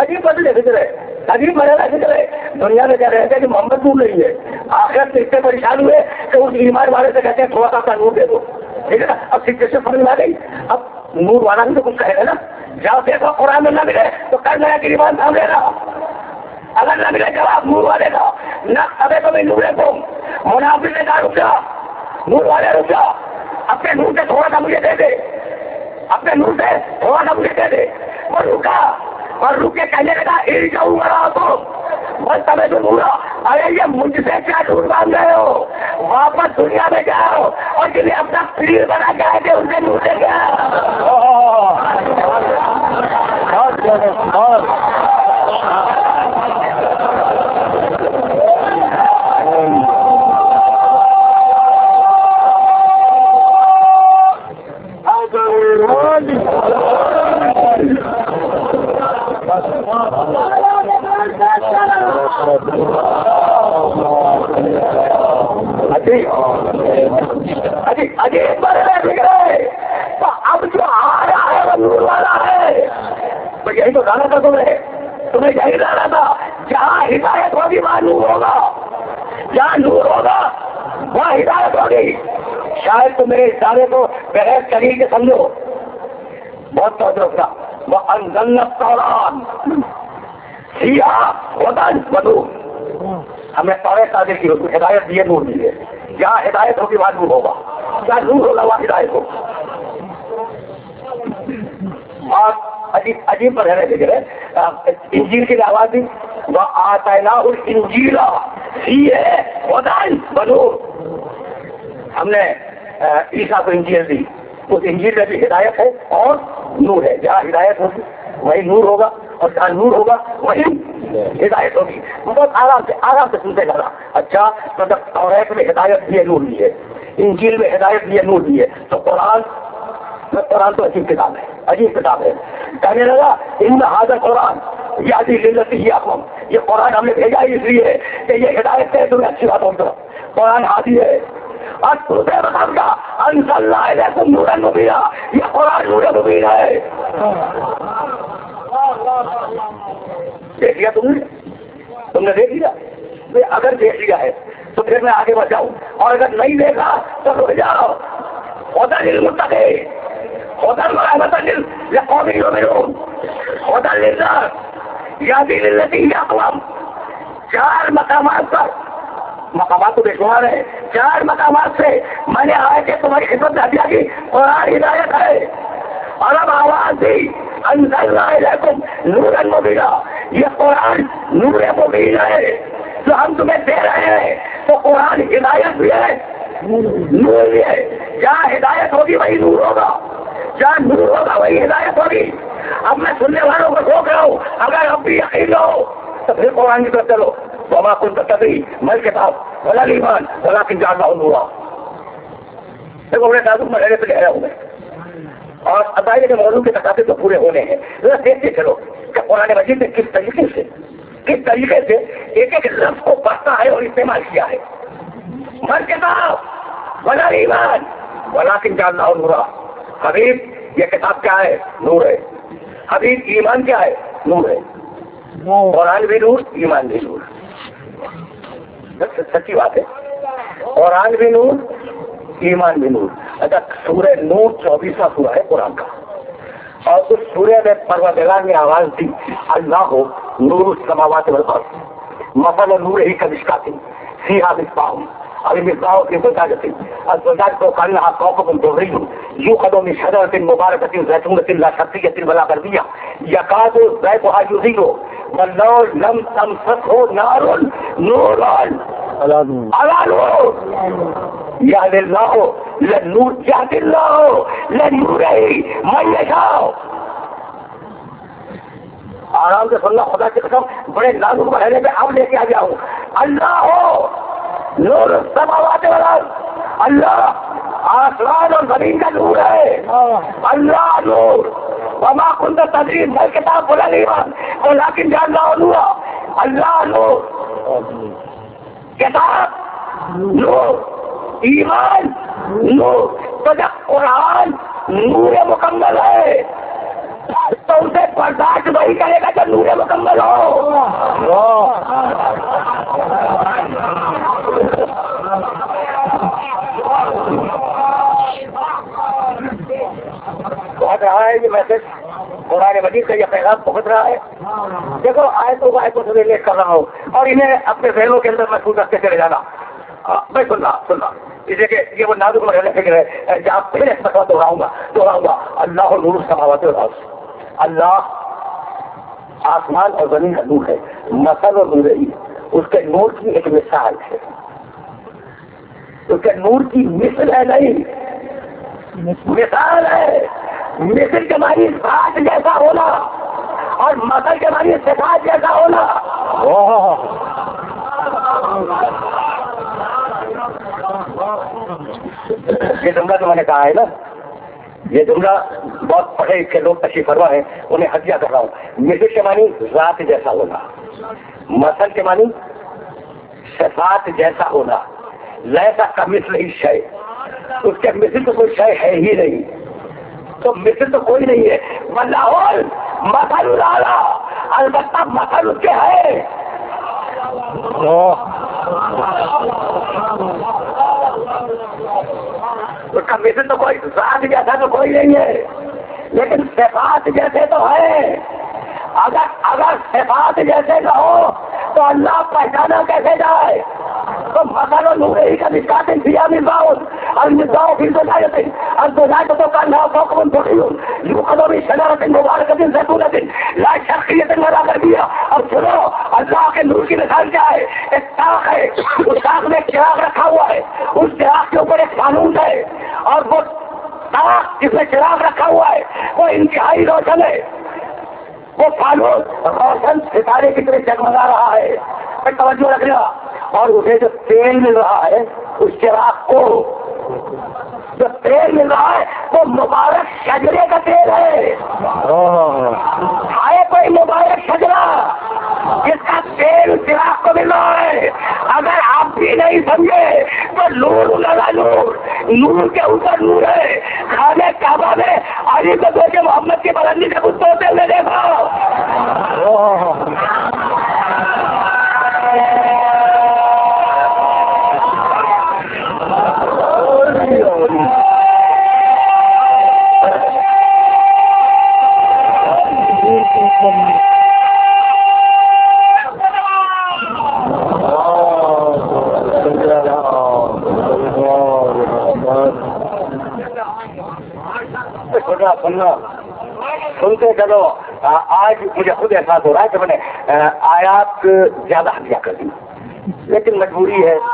عجیب بدلے فکر ہے، عجیب مرحلہ فکر ہے. دنیا میں کہہ رہے تھے کہ محمد نور نہیں ہے، آخرت سے اتنے پریشان ہوئے کہ اس ایمان والے سے کہتے ہیں تھوڑا سا نور دے دو. ٹھیک ہے نا. اب سچویشن سمجھ میں آ گئی. اب نور والا بھی تو کچھ کہے گا نا. جب دیکھو قرآن میں نہ ملے تو کل نیا کہ ایمان تھام لے گا. اگر نہ ملے جواب نور والے کا نہ ابے تو میں نور کو منافق نے کہا رک جا، نور والے رک جا، اپنے نور سے تھوڑا سا مجھے دے دے، اپنے نور سے تھوڑا سا مجھے دے دے. اور رکا اور رک کے کہنے لگا جاؤں گا تو بس تمہیں تو نورا. ارے یہ مجھ سے کیا نور مانگ رہے ہو؟ واپس دنیا میں جاؤ اور جنہیں اپنا پیر بنا کے آئے تھے ان سے نور دے گیا. عجیب مرحلہ دکھ رہا ہے. تو اب جو آ رہا ہے وہ نور والا ہے. تو یہی تو جانا تھا تمہیں یہی جانا تھا. جہاں ہدایت ہوگی وہاں نور ہوگا، جہاں نور ہوگا وہاں ہدایت ہوگی. شاید تم میرے اشارے کو بحث کری کے سمجھو. بہت توجہ تھا. وہ انزلنا التوراۃ فیہا ھدی ونور. ہم نے توریت نازل کی، ہدایت دیے، نور دیے. جہاں ہدایت ہوگی وہاں نور ہوگا، جہاں نور ہوگا وہاں ہدایت ہوگا. اور عجیب پر رہنے دیکھ رہے انجیل کی آواز دی وہ آتیناہ الانجیل فیہ ھدی ونور. ہم نے عیسیٰ کو انجیل دی، اس انجیل میں بھی ہدایت ہے اور نور ہے. جہاں ہدایت ہوگی وہی نور ہوگا اور جہاں نور ہوگا وہی ہدایت ہوگی. بہت آرام سے سنتے جانا. اچھا تو جب توریت میں ہدایت دیے، نور دیے، انجیل میں ہدایت دیے، نور دیے، تو قرآن تو عجیب کتاب ہے، عجیب کتاب ہے. کہنے لگا ان ھذا قرآن یہدی للتی ہی اقوم. یہ قرآن ہم نے بھیجا ہی اس لیے کہ یہ ہدایت ہے تمہیں اچھی باتوں کی. قرآن ہادی ہے. اور تجھے بتاؤں گا انزلنا الیکم نورا مبینا. یہ قرآن نور مبین ہے. دیکھ لیا تم نے دیکھ لیا. اگر دیکھ لیا ہے تو پھر میں آگے بڑھ جاؤں، اور اگر نہیں دیکھا تو رک جاؤ. ھدی للمتقین ھدی ورحمۃ لقوم یؤمنون ھدی للناس یہدی للتی ہی اقوم. 4 مقامات پر، مقامات تو بے شمار ہے، 4 مقامات سے میں نے آئے کہ تمہاری خدمت میں دیا کہ قرآن ہدایت ہے. اور اب آواز دی انزلنا الیکم نورا مبینا. یہ قرآن نور مبین ہے جو ہم تمہیں دے رہے ہیں. تو قرآن ہدایت بھی ہے، نور بھی ہے. جہاں ہدایت ہوگی وہی نور ہوگا، جہاں نور ہوگا وہی ہدایت ہوگی. اب میں سننے والوں کو روک رہا ہوں، اگر اب بھی یقین ہو تو پھر قرآن کی طرف چلو. وما كنت تدري ما الكتاب ولا الإيمان ولكن جعلناه نورا. دیکھو میں تعلق مرحلے پہ گہرا ہوں میں، اور عقائد کے موضوع کے تقاضے تو پورے ہونے ہیں. ذرا دیکھتے چلو کہ قرآن مجید نے کس طریقے سے ایک ایک لفظ کو پڑھتا ہے اور استعمال کیا ہے. مل کتاب ولا ایمان ولكن جعلناه نورا. حبیب یہ کتاب کیا ہے؟ نور ہے. حبیب ایمان کیا ہے؟ نور ہے. قرآن بھی نور، ایمان بھی نور. سچی بات ہے. قرآن بھی نور، ایمان بھی نور. اچھا سورہ نور 24واں سورہ ہے قرآن کا، اور اس سورہ میں پروردگار نے آواز دی اللہ نور السماوات والارض مثل نورہ کمشکاۃ فیہا مصباح المصباح فی زجاجۃ الزجاجۃ کأنہا کوكب دري یوقد من شجرۃ مبارکۃ زیتونۃ لا شرقیۃ ولا غربیہ یکاد زیتها یضیء ولو لم تمسسه نار نور على نور یهدی اللہ للنور یهدی اللہ لنورہ من یشاء. آرام سے سننا، خدا کی قسم بڑے لازم مرحلے میں اب لے کے آ گیا ہوں. اللہ ہو نور السماوات والارض. اللہ آسمان اور زمین کا نور ہے. اللہ نور. وما كنت تدري ما الكتاب ولا الإيمان ولكن جعلناه نورا. اللہ نور، کتاب نور، ایمان نور. تو جب قرآن نور مکمل ہے تو اسے برداشت وہی کرے گا جو نور مکمل ہو. پہنچ رہا ہے یہ میسج قرآن مجید کا یہ پیغام پہنچ رہا ہے. دیکھو آیتوں سے ریلیٹ کر رہا ہوں اور انہیں اپنے ذہنوں کے اندر محفوظ رکھتے چلے جانا. میں سن رہا اسے کہ یہ وہ نازک مرحلہ فکر ہے جہاں پھر ایک مسئلہ دوہراؤں گا. اللہ نور السماوات والارض. اللہ آسمان اور زمین کا نور ہے. مثل اور نور ہی اس کے نور کی ایک مثال ہے. اس کے نور کی مثل ہے نہیں, مثال ہے. مثل کے معنی ذات جیسا ہونا اور مثل کے معنی صفات جیسا ہونا. یہ جملہ جو میں نے کہا ہے نا, یہ جملہ بہت پڑھے کے لوگ تشریف فرما ہے انہیں ہدیہ کر رہا ہوں. مثل کے معنی ذات جیسا ہونا, مثل کے معنی صفات جیسا ہونا. لیسا کا مثل ہی شے, اس کے مثل تو کوئی شے ہے ہی نہیں, تو مثل تو کوئی نہیں ہے. واللہ مثل الاعلی, البتہ مثل اس کے ہے. اس کا مثل تو کوئی ذات جیسا تو کوئی نہیں ہے, لیکن صفات جیسے تو ہے. اگر صفات جیسے نہ ہو تو اللہ پہچانا کیسے جائے؟ تو مثل نور ہی کا مشکات فیہا مصباح المصباح فی زجاجۃ الزجاجۃ کأنها کوکب دری یوقد من شجرۃ مبارکۃ زیتونۃ لا شرقیۃ ولا غربیہ. اور سنو, اللہ کے نور کی مثال کیا ہے؟ ایک طاق ہے, اس طاق میں چراغ رکھا ہوا ہے, اس چراغ کے اوپر ایک فانوس ہے, اور وہ طاق جس میں چراغ رکھا ہوا ہے وہ انتہائی روشن ہے. وہ فانوس روشن ستارے کی طرح جگمگا رہا ہے. میں توجہ رکھ رہا. اور اسے جو تیل مل رہا ہے اس چراغ کو, جو تیل مل رہا ہے وہ مبارک شجرے کا تیل ہے. کوئی مبارک شجرا جس کا تیل چراغ کو مل رہا ہے. اگر آپ بھی نہیں سمجھے تو نور لگا نور, نور کے اوپر نور ہے. خانہ کعبہ میں علی کو دو کے محمد کی بلندی سے کچھ توتے ہوئے دیکھا. سنتے چلو. آج مجھے خود احساس ہو رہا ہے کہ میں نے آیات زیادہ ہدیہ کر دی, لیکن مجبوری ہے.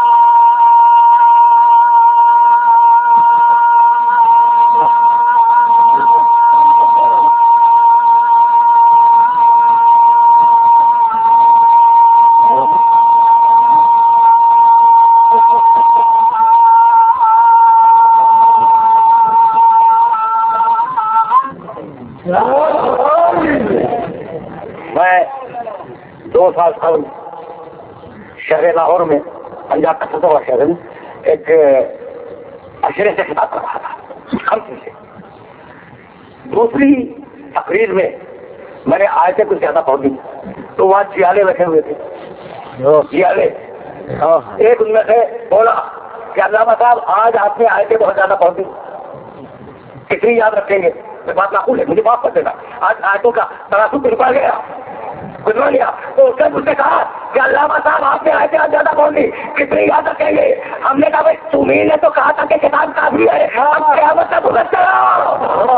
شہر لاہور میں, پنجاب کا سطح شہر میں, ایک اشرے سے خطاب کر رہا تھا خمسے سے. دوسری تقریر میں میں نے آیتیں کچھ زیادہ پڑھ دی, تو وہاں چیالے بیٹھے ہوئے تھے. چیالے ایک ان میں سے بولا کہ علامہ صاحب آج آپ نے آیتیں بہت زیادہ پڑھ دی, کتنی یاد رکھیں گے؟ میں بات معقول ہے, مجھے معاف کر دینا. آج آیتوں کا تناسب گزرا گیا, گزرا گیا. تو اس نے مجھ سے کہا کہ علامہ صاحب آپ نے آیتیں زیادہ پڑھ دی, کتنی یاد رکھیں گے؟ ہم نے کہا بھائی تمہیں نے تو کہا تھا کہ کتاب کافی ہے, اب قیامت تک گزر چلا.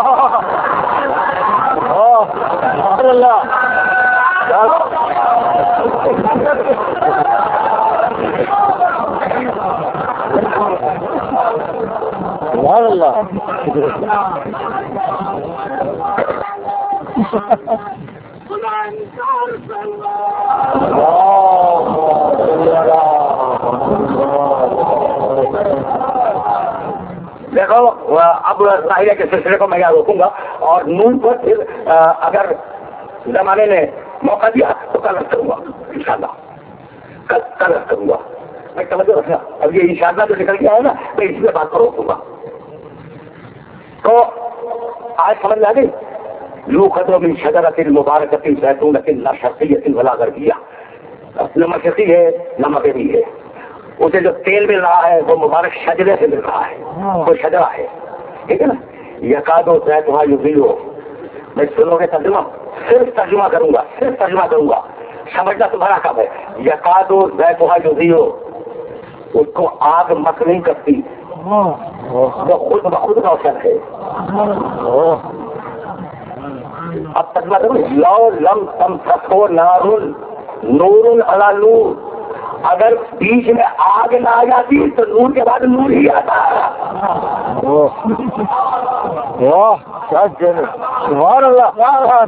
دیکھو اب ظاہر کے سلسلے کو میں یہاں روکوں گا, اور نون پر پھر اگر زمانے نے موقع دیا تو کل کروں گا انشاءاللہ, کل کروں گا. میں توجہ رکھنا, اب یہ انشاءاللہ جو نکل گیا ہے نا, میں اس میں بات کو روکوں گا. تو آج سمجھ میں آ گئی یؤخذ من شجرۃ مبارکۃ زیتونۃ لا شرقیۃ ولا غربیہ، نہ مشرقی ہے نہ مغربی ہے، اسے جو تیل مل رہا ہے وہ مبارک شجرے سے مل رہا ہے، وہ شجرا ہے، ٹھیک ہے نا. یکاد زیتها یضیء، میں سنو گے ترجمہ، صرف ترجمہ کروں گا، سمجھنا تمہارا کام ہے. یکاد زیتها یضیء، اس کو آگ مس نہیں کرتی، وہ خود بخود روشن ہے. اب ترجمہ کروں، لو لم تمسسہ نار نور علی نور، اگر بیچ میں آگ نہ آ جاتی تو نور کے بعد نور ہی آتا. سبحان اللہ.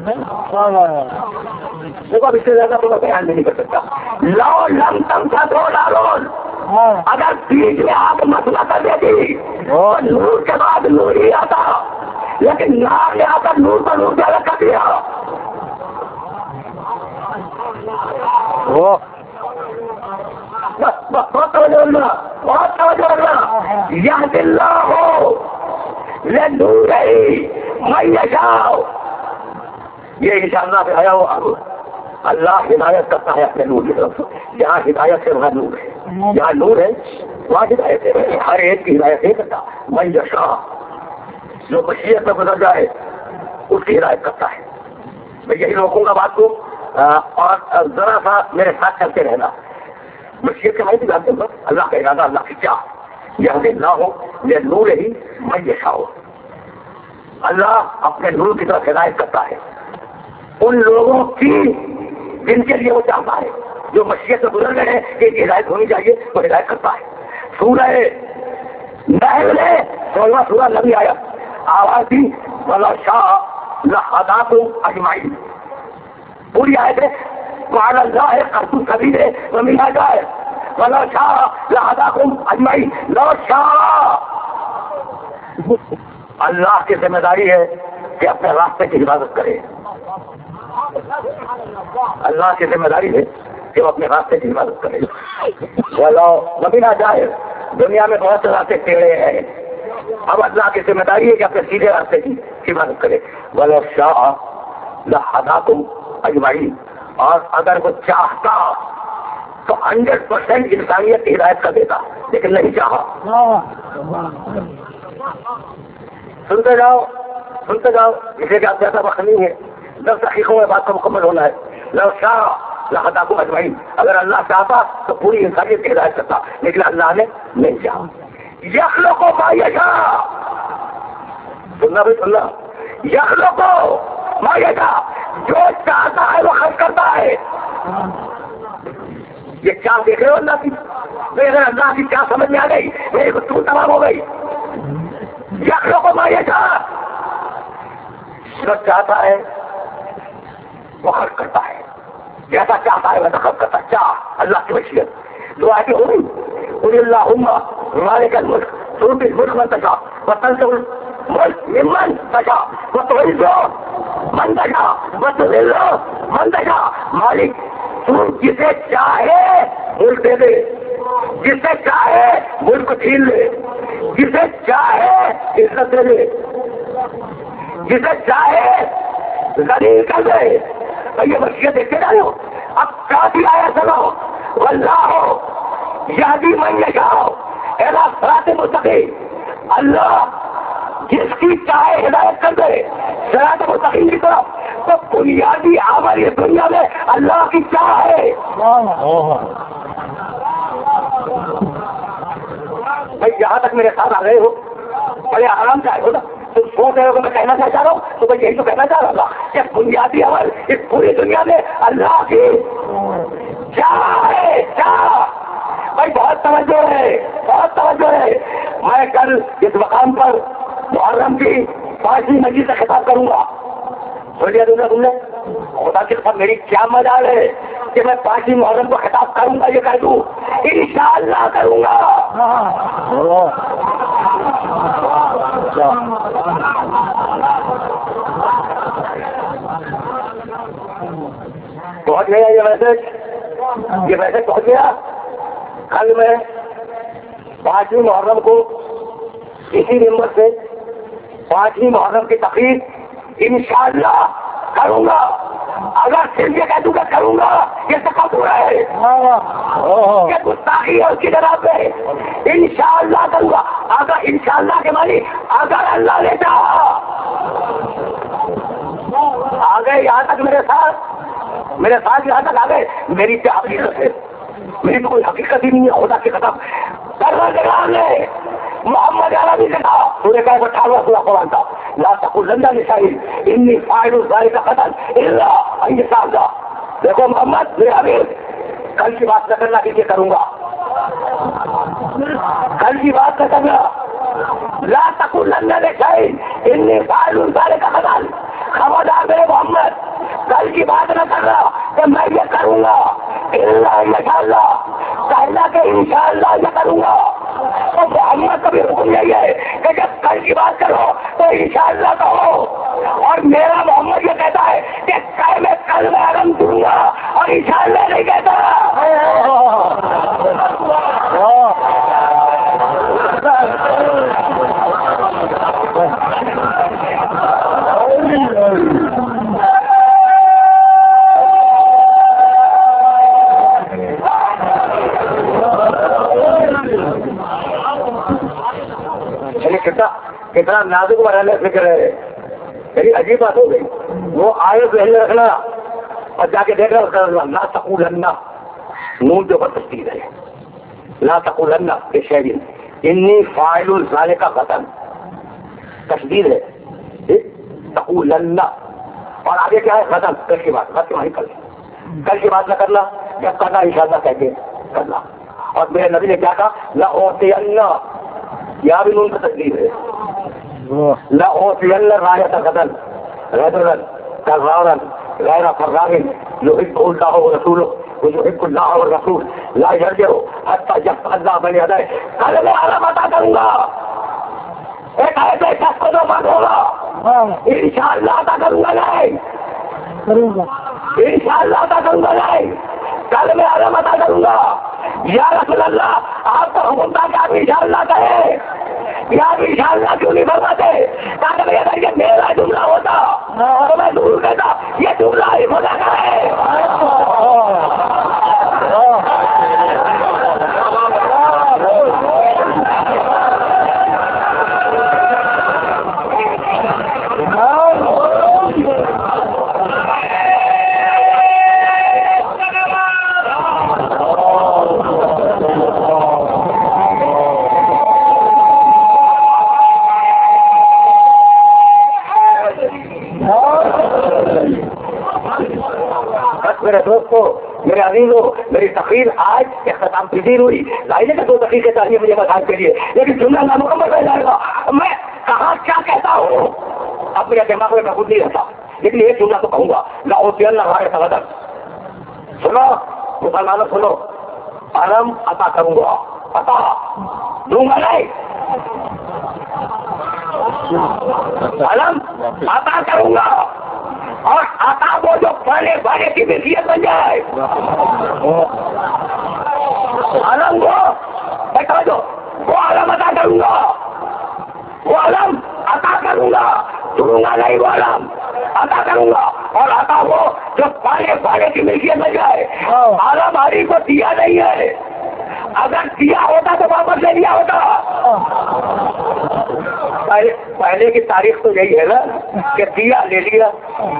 دیکھو اب اس سے زیادہ تو میں بیان نہیں کر سکتا. لو لم تمسسہ نار، اگر بیچ میں آگ مسئلہ کر دیتی تو نور کے بعد نور ہی آتا، لیکن نار نے آ کر نور پر نور زیادہ کر دیا. بہت توجہ رکھنا. یہد اللہ لنورہ من یشاء، یہ انشاءاللہ پہ آیا ہو. اللہ ہدایت کرتا ہے اپنے نور کی طرف، جہاں ہدایت ہے وہاں نور ہے، جہاں نور ہے وہاں ہدایت ہے. ہر ایک کی ہدایت نہیں کرتا، من یشاء، جو مشیت میں گزر جائے اس کی ہدایت کرتا ہے. میں یہی روکوں گا بات کو، اور ذرا سا میرے ساتھ چلتے رہنا. مشیت کے معنی جانتے ہو، اللہ کا ارادہ، اللہ کی چاہ. یہ نہ ہو یہ نور ہی من یشاء، اللہ اپنے نور کی طرف ہدایت کرتا ہے ان لوگوں کی جن کے لیے وہ چاہتا ہے، جو مشیت سے گزر گئے ہیں کہ ہدایت ہونی چاہیے وہ ہدایت کرتا ہے. سورہ نحل میں 16واں سورہ نبی آیا، آواز دی وَلَوْ شَاءَ لَهَدَاكُمْ أَجْمَعِينَ، پوری آیت ہے. وعلى الله قصد سبيله ومن جائے ولو شاء لهداكم اجمعين. لو شاء، اللہ کی ذمہ داری ہے کہ اپنے راستے کی حفاظت کرے. اللہ کی ذمہ داری ہے کہ وہ اپنے راستے کی حفاظت کرے. ولو نبی نہ جائے، دنیا میں بہت سے راستے ٹیڑھے ہیں، اب اللہ کی ذمہ داری ہے کہ اپنے سیدھے راستے کی حفاظت کرے. ولو شاء لهداكم اجمعين، اور اگر وہ چاہتا تو 100% انسانیت کی ہدایت کر دیتا، لیکن نہیں چاہا. سنتے جاؤ اسے کیا زیادہ وقت نہیں ہے، 10 دقیقوں میں بات کو مکمل ہونا ہے. لو شاء لهداكم اجمعين، اگر اللہ چاہتا تو پوری انسانیت کی ہدایت کرتا، لیکن اللہ نے نہیں چاہا. یخلق ما یشاء، سننا بھی سننا، یخلق ما یشاء، جو چاہتا ہے وہ خرچ کرتا ہے. یہ چاہ دیکھ رہے ہو اللہ کی، اگر اللہ کی کیا سمجھ میں آ گئی میری گفتگو تمام ہو گئی. یخلق ما یشاء، جو چاہتا ہے وہ خرچ کرتا ہے، جیسا چاہتا ہے ویسا خرچ کرتا ہے. چاہ اللہ کی مشیت. دعا کی ہوئی قل اللہم مالک الملک تؤتی الملک من تشاء وتنزع الملک ممن تشاء وتعز من تشاء وتذل من تشاء. مالک تو جسے چاہے ملک دے دے، جسے چاہے ملک چھین لے، جسے چاہے عزت دے دے، جسے چاہے ذلیل کر دے. یہ مشیت دیکھتے رہے ہو. اب چاہتی آیا سنو، واللہ یہدی من یشاء الی صراط مستقیم، اللہ جس کی چاہے ہدایت کر دے صراط مستقیم کی طرف. تو بنیادی عمل اس دنیا میں اللہ کی چاہ ہے. بھائی جہاں تک میرے ساتھ آ رہے ہو بڑے آرام سے آئے ہو نا، تم سوچ رہے ہو کہ میں کہنا کیا چاہ رہا ہوں، تو میں یہی تو کہنا چاہ رہا تھا کہ بنیادی عمل اس پوری دنیا میں اللہ کی چاہ ہے. چاہ بھائی بہت توجہ ہے، بہت توجہ ہے. میں کل اس مقام پر محرم کی 5ویں مجلس سے خطاب کروں گا. سن لیا تم نے؟ خدا کے ساتھ میری کیا مجال ہے کہ میں 5ویں محرم کو خطاب کروں گا، یہ کہہ دوں انشاءاللہ کروں گا. پہنچ گیا یہ میسج پہنچ گیا. کل میں 5ویں محرم کو اسی نمبر سے 5ویں محرم کی تقریب انشاءاللہ کروں گا. اگر صرف یہ کہہ دوں گا کروں گا یہ تکبر ہے، یہ گستاخی ہے اس کی جناب پہ. انشاءاللہ کروں گا. اگر انشاءاللہ کے معنی اگر اللہ نے چاہا. آ گئے یہاں تک میرے ساتھ یہاں تک آ گئے. میری کیا حقیقت ہے؟ میری تو کوئی حقیقت ہی نہیں ہے. خدا کی قسم پروردگار نے محمد عربی سے کہا، سورہ کہف 58 سورہ قرآن کا، لا تقولن لشیء انی فاعل ذلک غدا الا ان یشاء اللہ. دیکھو محمد میرے حبیب، کل کی بات نہ کرنا کہ یہ کروں گا، کل کی بات نہ کرنا. لا تقولن لشیء انی فاعل ذلک غدا. خبردار میرے محمد، کل کی بات نہ کرنا کہ میں یہ کروں گا الا ان یشاء اللہ، کہنا کہ انشاءاللہ یہ کروں گا. تو محمد کا بھی حکم یہی ہے کہ جب کل کی بات کرو تو انشاءاللہ کہو. اور میرا محمد یہ کہتا ہے کہ میں کل میں آرم دوں گا اور انشاءاللہ نہیں کہتا. کتنا نازک مرحلہ فکر ہے. میری عجیب بات ہو گئی. وہ آئے پہلے رکھنا اور جا کے دیکھ رہا لا تقولن، نون جو پر تشدید ہے. لا تقولن بشیء انی فاعل ذلک غدا، تشدید ہے. تقولن اور آگے کیا ہے؟ غدا، کل کی بات. غد وہیں کل کی بات نہ کرنا، جب کرنا انشاءاللہ کہہ کے کرنا. اور میرے نبی نے کیا کہا؟ لأعطین، یہاں بھی نون کا تشدید ہے. لأعطین رایۃ غدا رجلا کرارا غیر فراغ یحب اللہ ورسولہ ویحب اللہ والرسول لا یرجع حتی یفعل اللہ بین یدیہ. کل میں عالم عطا کروں گا ایک ایسے شخص کو جو مت ہوگا. انشاءاللہ عطا کروں گا نہیں، انشاءاللہ عطا کروں گا نہیں. کل میں عالم عطا کروں گا. یا رسول اللہ، آپ کو حکم تھا کہ آپ انشاءاللہ کہیں، یا انشاءاللہ کیوں نہیں فرماتے؟ تاکہ یہ میرا جملہ ہوتا تو میں ضرور کہتا یہ جملہ ہی خدا کا ہے. میرے دوستو، میرے عزیزوں، میری تقریر آج اختتام پذیر ہوئی. لائنے کا 2 دقیقے چاہیے مجھے بتانے کے لیے، لیکن جملہ نامکمل رہ جائے گا. میں کہاں کیا کہتا ہوں اب میرے دماغ میں خود نہیں رہتا، لیکن ایک جملہ تو کہوں گا. لأعطین رایۃ غدا. سنو مسلمانوں، سنو، علم عطا کروں گا، عطا دوں گا نہیں، علم عطا کروں گا. اور عطا وہ جو پہلے بڑے کی ملکیت بن جائے. علم بیٹھا جو وہ علم عطا کروں گا، وہ علم عطا کروں گا، دوں گا نہیں، وہ علم عطا کروں گا. اور عطا وہ جو پہلے کی ملکیت بن جائے. علم ہری کو دیا نہیں ہے، اگر دیا ہوتا تو واپس لے لیا ہوتا. پہلے کی تاریخ تو یہی ہے نا کہ دیا لے لیا.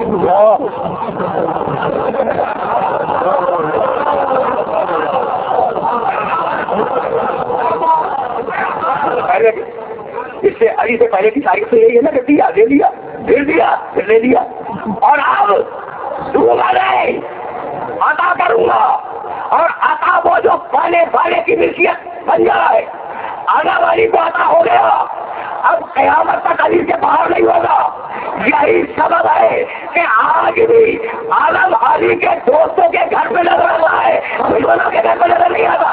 پہلے اس سے علی سے پہلے کی تاریخ تو یہی ہے نا کہ دیا لے لیا، پھر دیا، پھر لے لیا. اور اب دوں گا نہیں، عطا کروں گا. اور عطا وہ جو پہلے کی ملکیت بن جائے. آنا والی کو عطا ہو گیا، اب قیامت تک علی سے باہر نہیں ہوگا. یہی سبب ہے کہ آج بھی عالم علی کے دوستوں کے گھر پہ نظر آتا ہے، دشمنوں کے گھر پہ نظر نہیں آتا.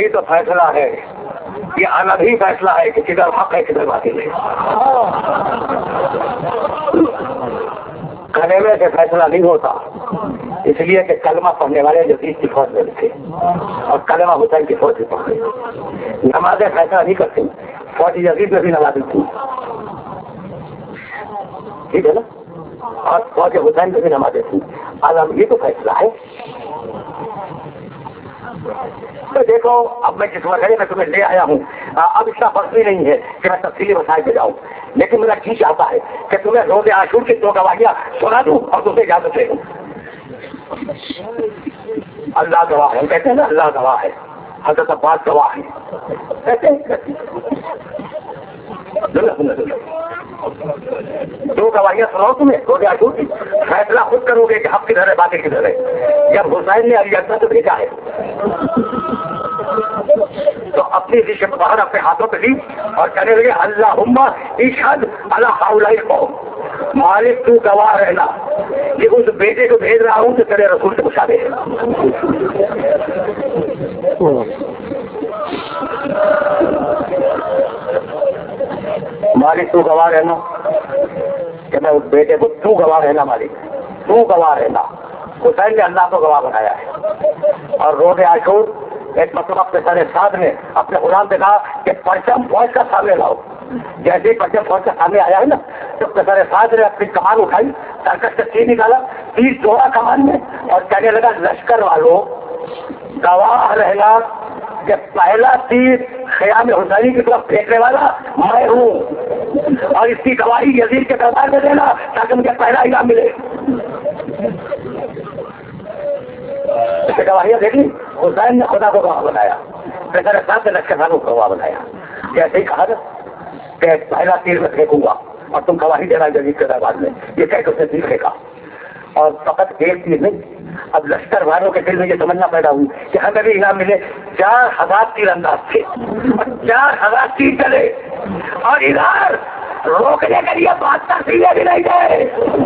تو فیصلہ ہے، یہ الگ ہی فیصلہ ہے کہ کدھر حق ہے کدھر باطل ہے. کلمے سے فیصلہ نہیں ہوتا، اس لیے کہ کلمہ پڑھنے والے یزید کی فوج میں تھے اور کلمہ حسین کی فوج میں پڑھے. نمازیں فیصلہ نہیں کرتی، فوج یزید میں بھی نمازی تھی، ٹھیک ہے نا، اور فوج حسین میں بھی نمازیں تھی. عالم یہ تو فیصلہ ہے. تو دیکھو اب میں جس وقت میں تمہیں لے آیا ہوں، اب اتنا فرض بھی نہیں ہے کہ میں تفصیلی مسائل پہ جاؤں، لیکن میرا جی چاہتا ہے کہ تمہیں روز عاشور کی 2 گواہیاں سنا دوں اور تمہیں اجازت دے دوں. اللہ گواہ ہے، کہتے ہیں نا اللہ گواہ ہے، حضرت عباس گواہ ہے، کہتے ہیں 2 گواہیاں سناؤ تمہیں روز عاشور کی، فیصلہ خود کرو گے کہ حق کدھر ہے باقی کدھر ہے. جب حسین نے علی اکبر کو بھیجا ہے تو اپنی ریش باہر اپنے ہاتھوں پہ لی اور کہنے لگے اللہم اشہد علی ہؤلاء القوم، مالک تو گواہ رہنا کہ اس بیٹے کو بھیج رہا ہوں تو تیرے رسول سے مشابہ ہے. مالک تو گواہ رہنا کہ میں اس بیٹے کو تو گواہ رہنا، مالک تو گواہ رہنا. حسین نے اللہ کو گواہ بنایا ہے. اور روز عاشور ایک مرتبہ اپنے سر ساتھ نے اپنے غلام سے کہا کہ پرچم فوج کا سامنے لاؤ. جیسے ہی پرچم فوج کا سامنے آیا ہے نا تو اپنے سر ساتھ نے اپنی کمان اٹھائی، سرکش سے تیر نکالا، تیر جوڑا کمان میں اور کہنے لگا لشکر والوں گواہ رہنا کہ پہلا تیر خیام حسینی کی طرف پھینکنے والا میں ہوں اور اس کی گواہی یزید کے دربار میں دینا تاکہ مجھے پہلا انعام ملے. گواہیاں دیکھی، حسین نے خدا کو گواہ بنایا، پیسہ صاحب نے لشکر صاحب کو گواہ بنایا. جیسے ہی کہا کہ پہلا تیر میں پھینکوں گا اور تم گواہی دینا جدید کے دربار میں، یہ کہہ کے اسے تیر پھینکا. اور فقط ایک تیر نہیں، اب لشکر والوں کے دل میں یہ تمنا پیدا ہوئی کہ ہمیں بھی انعام ملے. 4000 تیر انداز تھے اور 4000 تیر چلے اور ادھر روکنے کے لیے 72 تیریں بھی نہیں گئے.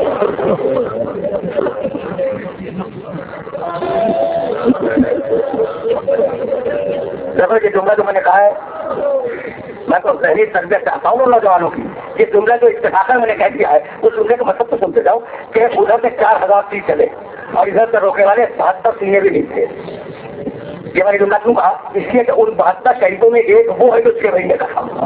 دیکھو یہ جملہ جو میں نے کہا ہے، میں تو ذہنی تربیت چاہتا ہوں نوجوانوں کی. یہ جملہ جو اتفاقاً میں نے کہہ دیا ہے اس جملے کا مطلب تو سنتے جاؤ کہ ادھر سے 4000 تیر چلے اور ادھر سے روکنے والے 72 تیریں بھی نہیں تھے. یہ میں نے جملہ کیوں کہا؟ اس لیے کہ ان 72 شہیدوں میں ایک وہ ہے جو 6 مہینے کا تھا.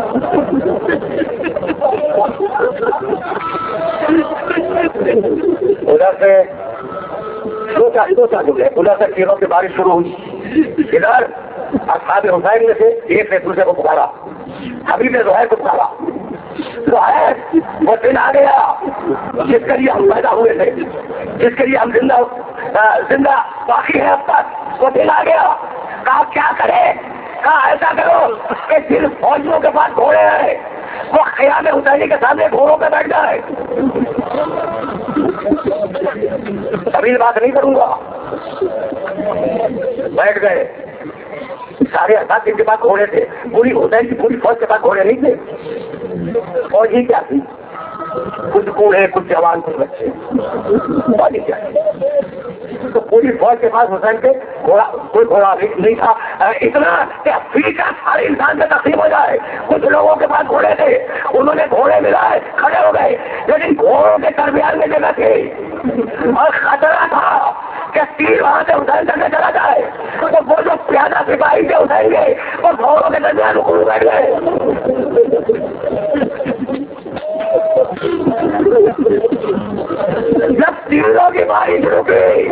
ادھر سے دو چار جملے، ادھر سے تیروں کی بارش شروع ہوئی، ادھر اصحاب حسین میں سے ایک نے دوسرے کو پکارا، حبیب نے زہیر کو پکارا. زہیر وہ دن آ گیا جس کے لیے ہم پیدا ہوئے تھے، جس کے لیے ہم زندہ باقی ہیں اب تک، وہ دن آ گیا. کہا کیا کرے؟ کہا ایسا کرو کہ جن فوجیوں کے پاس گھوڑے ہیں وہ خیام حسینی کے سامنے گھوڑوں پہ بیٹھ جائے. طویل بات نہیں کروں گا. بیٹھ گئے. سارے احساس جن کے پاس گھوڑے تھے، پوری حسین کی پوری فوج کے پاس گھوڑے نہیں تھے. فوج ہی کیا تھی، کچھ بوڑھے کچھ جوان کچھ بچے، فوج ہی کیا تھی. تو پوری فوج کے پاس حسین کے کوئی گھوڑا نہیں تھا. اتنا کہ افریقہ سارے انسان سے تقسیم ہو جائے. کچھ لوگوں کے پاس گھوڑے تھے، انہوں نے گھوڑے ملائے، کھڑے ہو گئے، لیکن گھوڑوں کے درمیان میں جگہ تھی اور خطرہ تھا کہ تیر وہاں سے حسین کرنے چلا جائے. تو وہ جو پیادہ سپاہی سے حسین گئے وہ گھوڑوں کے درمیان رکو بیٹھ گئے. جب تیروں کی بارش رکی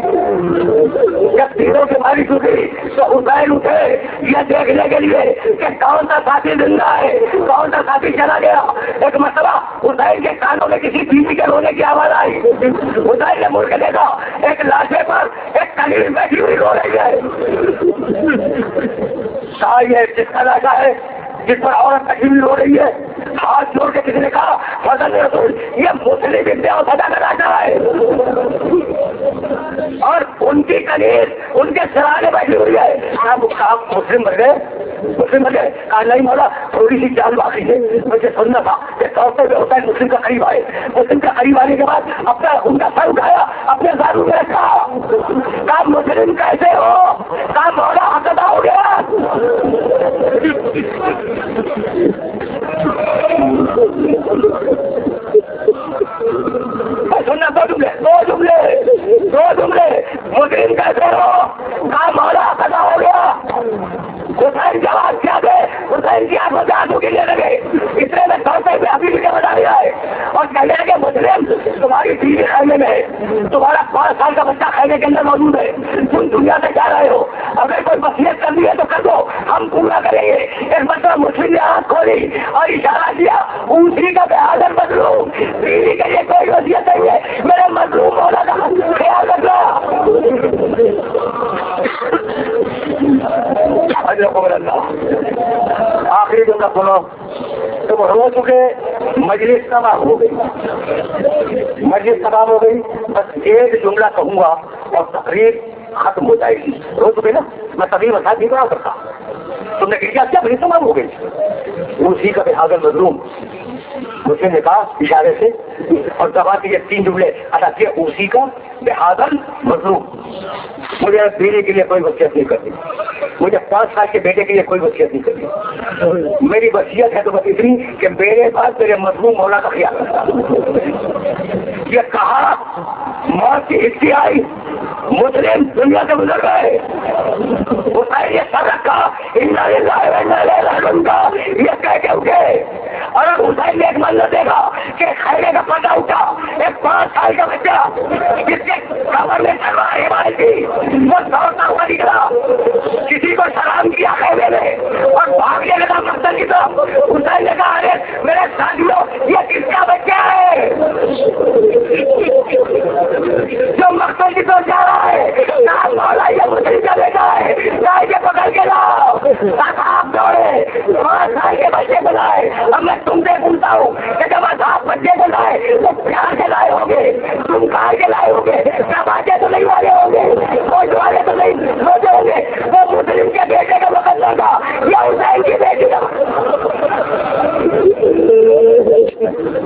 تو حسین اٹھے یہ دیکھنے کے لیے کہ کون سا ساتھی زندہ ہے، کون سا ساتھی چلا گیا. ایک مرتبہ حسین کے کانوں میں کسی بیوی کے رونے کی آواز آئی. حسین نے مڑ کے دیکھا ایک لاشے پر ایک کلیل بیٹھی ہوئی رو رہی ہے. یہ جس کا لاشا ہے جس پر عورت تکلیف ہو رہی ہے. ہاتھ جوڑ کے کسی نے کہا فضل رسول یہ مسلم ابن اوسطا کا لاشا ہے اور ان کی کنیز ان کے سرانے بیٹھی ہوئی ہے. آپ مسلم بن گئے. کہا نہیں مولا تھوڑی سی جان باقی ہے، مجھے سننا تھا کہ طور پہ ہوتا ہے مسلم کا قریب آئے. مسلم کا قریب آنے کے بعد اپنا ان کا سر اٹھایا، اپنے سر میں رکھا. کہا مسلم کیسے ہو؟ کہا مولا حق ادا ہو گیا. سننا دو جملے مسلم کیسے ہو کا مولا خدا ہو گیا. حسین جواب کیا دے, حسین کی آنکھوں سے آنسو کے لیے لگے, اتنے میں سوچتے پہ ابھی بھی بتا رہا ہے اور کہنے لگے مسلم تمہاری بیوی خیمے میں ہے, تمہارا 5 سال کا بچہ خیمے کے اندر موجود ہے, تم دنیا سے جا رہے ہو, اگر کوئی وصیت کرنی ہے تو کر دو, ہم پورا کریں گے. ایک مرتبہ مسلم نے آنکھ کھولی اور اشارہ کیا اونچی کا بہادر بدلو, بیوی کے لیے کوئی وصیت نہیں ہے, میرے مظلوم مولا کا خیال رکھنا. آخری جملہ سنو, تم رو چکے, مجلس تمام ہو گئی, مجلس تمام ہو گئی, بس ایک جملہ کہوں گا اور تقریر ختم ہو جائے گی. رو چکے نا, میں تقریر وسائل نہیں بنا سکتا, تم نے کیا مجلس تمام ہو گئی. اسی کا بہادر مظلوم مسلم نے کہا اشارے سے اور دبا کے یہ 3 جملے ادا کیے, اسی کا بہادر مظلوم. مجھے بیوی کے لیے کوئی وصیت نہیں کرتی, مجھے 5 سال کے بیٹے کے لیے کوئی وصیت نہیں کرتی, میری وصیت ہے تو بس اتنی کہ میرے پاس میرے مظلوم مولا کا خیال رکھتا. یہ کہا موت کی ہسٹری آئی, مسلم دنیا سے گزر گئے, حسین یہ سب رکھا انا للہ و انا الیہ راجعون کا یہ کہہ کے اٹھے. اور اب حسین نے ایک منظر دیکھا کہ خیمے کا پردہ اٹھا, ایک 5 سال کا بچہ جس کے کمر میں تلوار ماری تھی وہ دوڑتا ہوا نکلا, کسی کو سلام کیا خیمے میں اور بھاگنے لگا مقتل کی طرف. حسین نے کہا ارے میرے ساتھیوں یہ کس کا بچہ ہے جو مقتل کی طرف جا رہا ہے, مولا یہ مسلم کا بیٹا ہے, یہ پکڑ کے لاؤ. آپ دوڑے 5 سال کے بچے کو لائے. اب میں تم سے پوچھتا ہوں کہ جب آپ بچے کو لائے تو پیار کے لائے ہوں گے, تم کار کے لائے ہوں گے, کماتے تو نہیں والے ہوں گے, کوئی والے تو نہیں ہوتے ہوں گے. وہ مسلم کے بیٹے کا وقت لگا یا حسین کی بیٹی کا.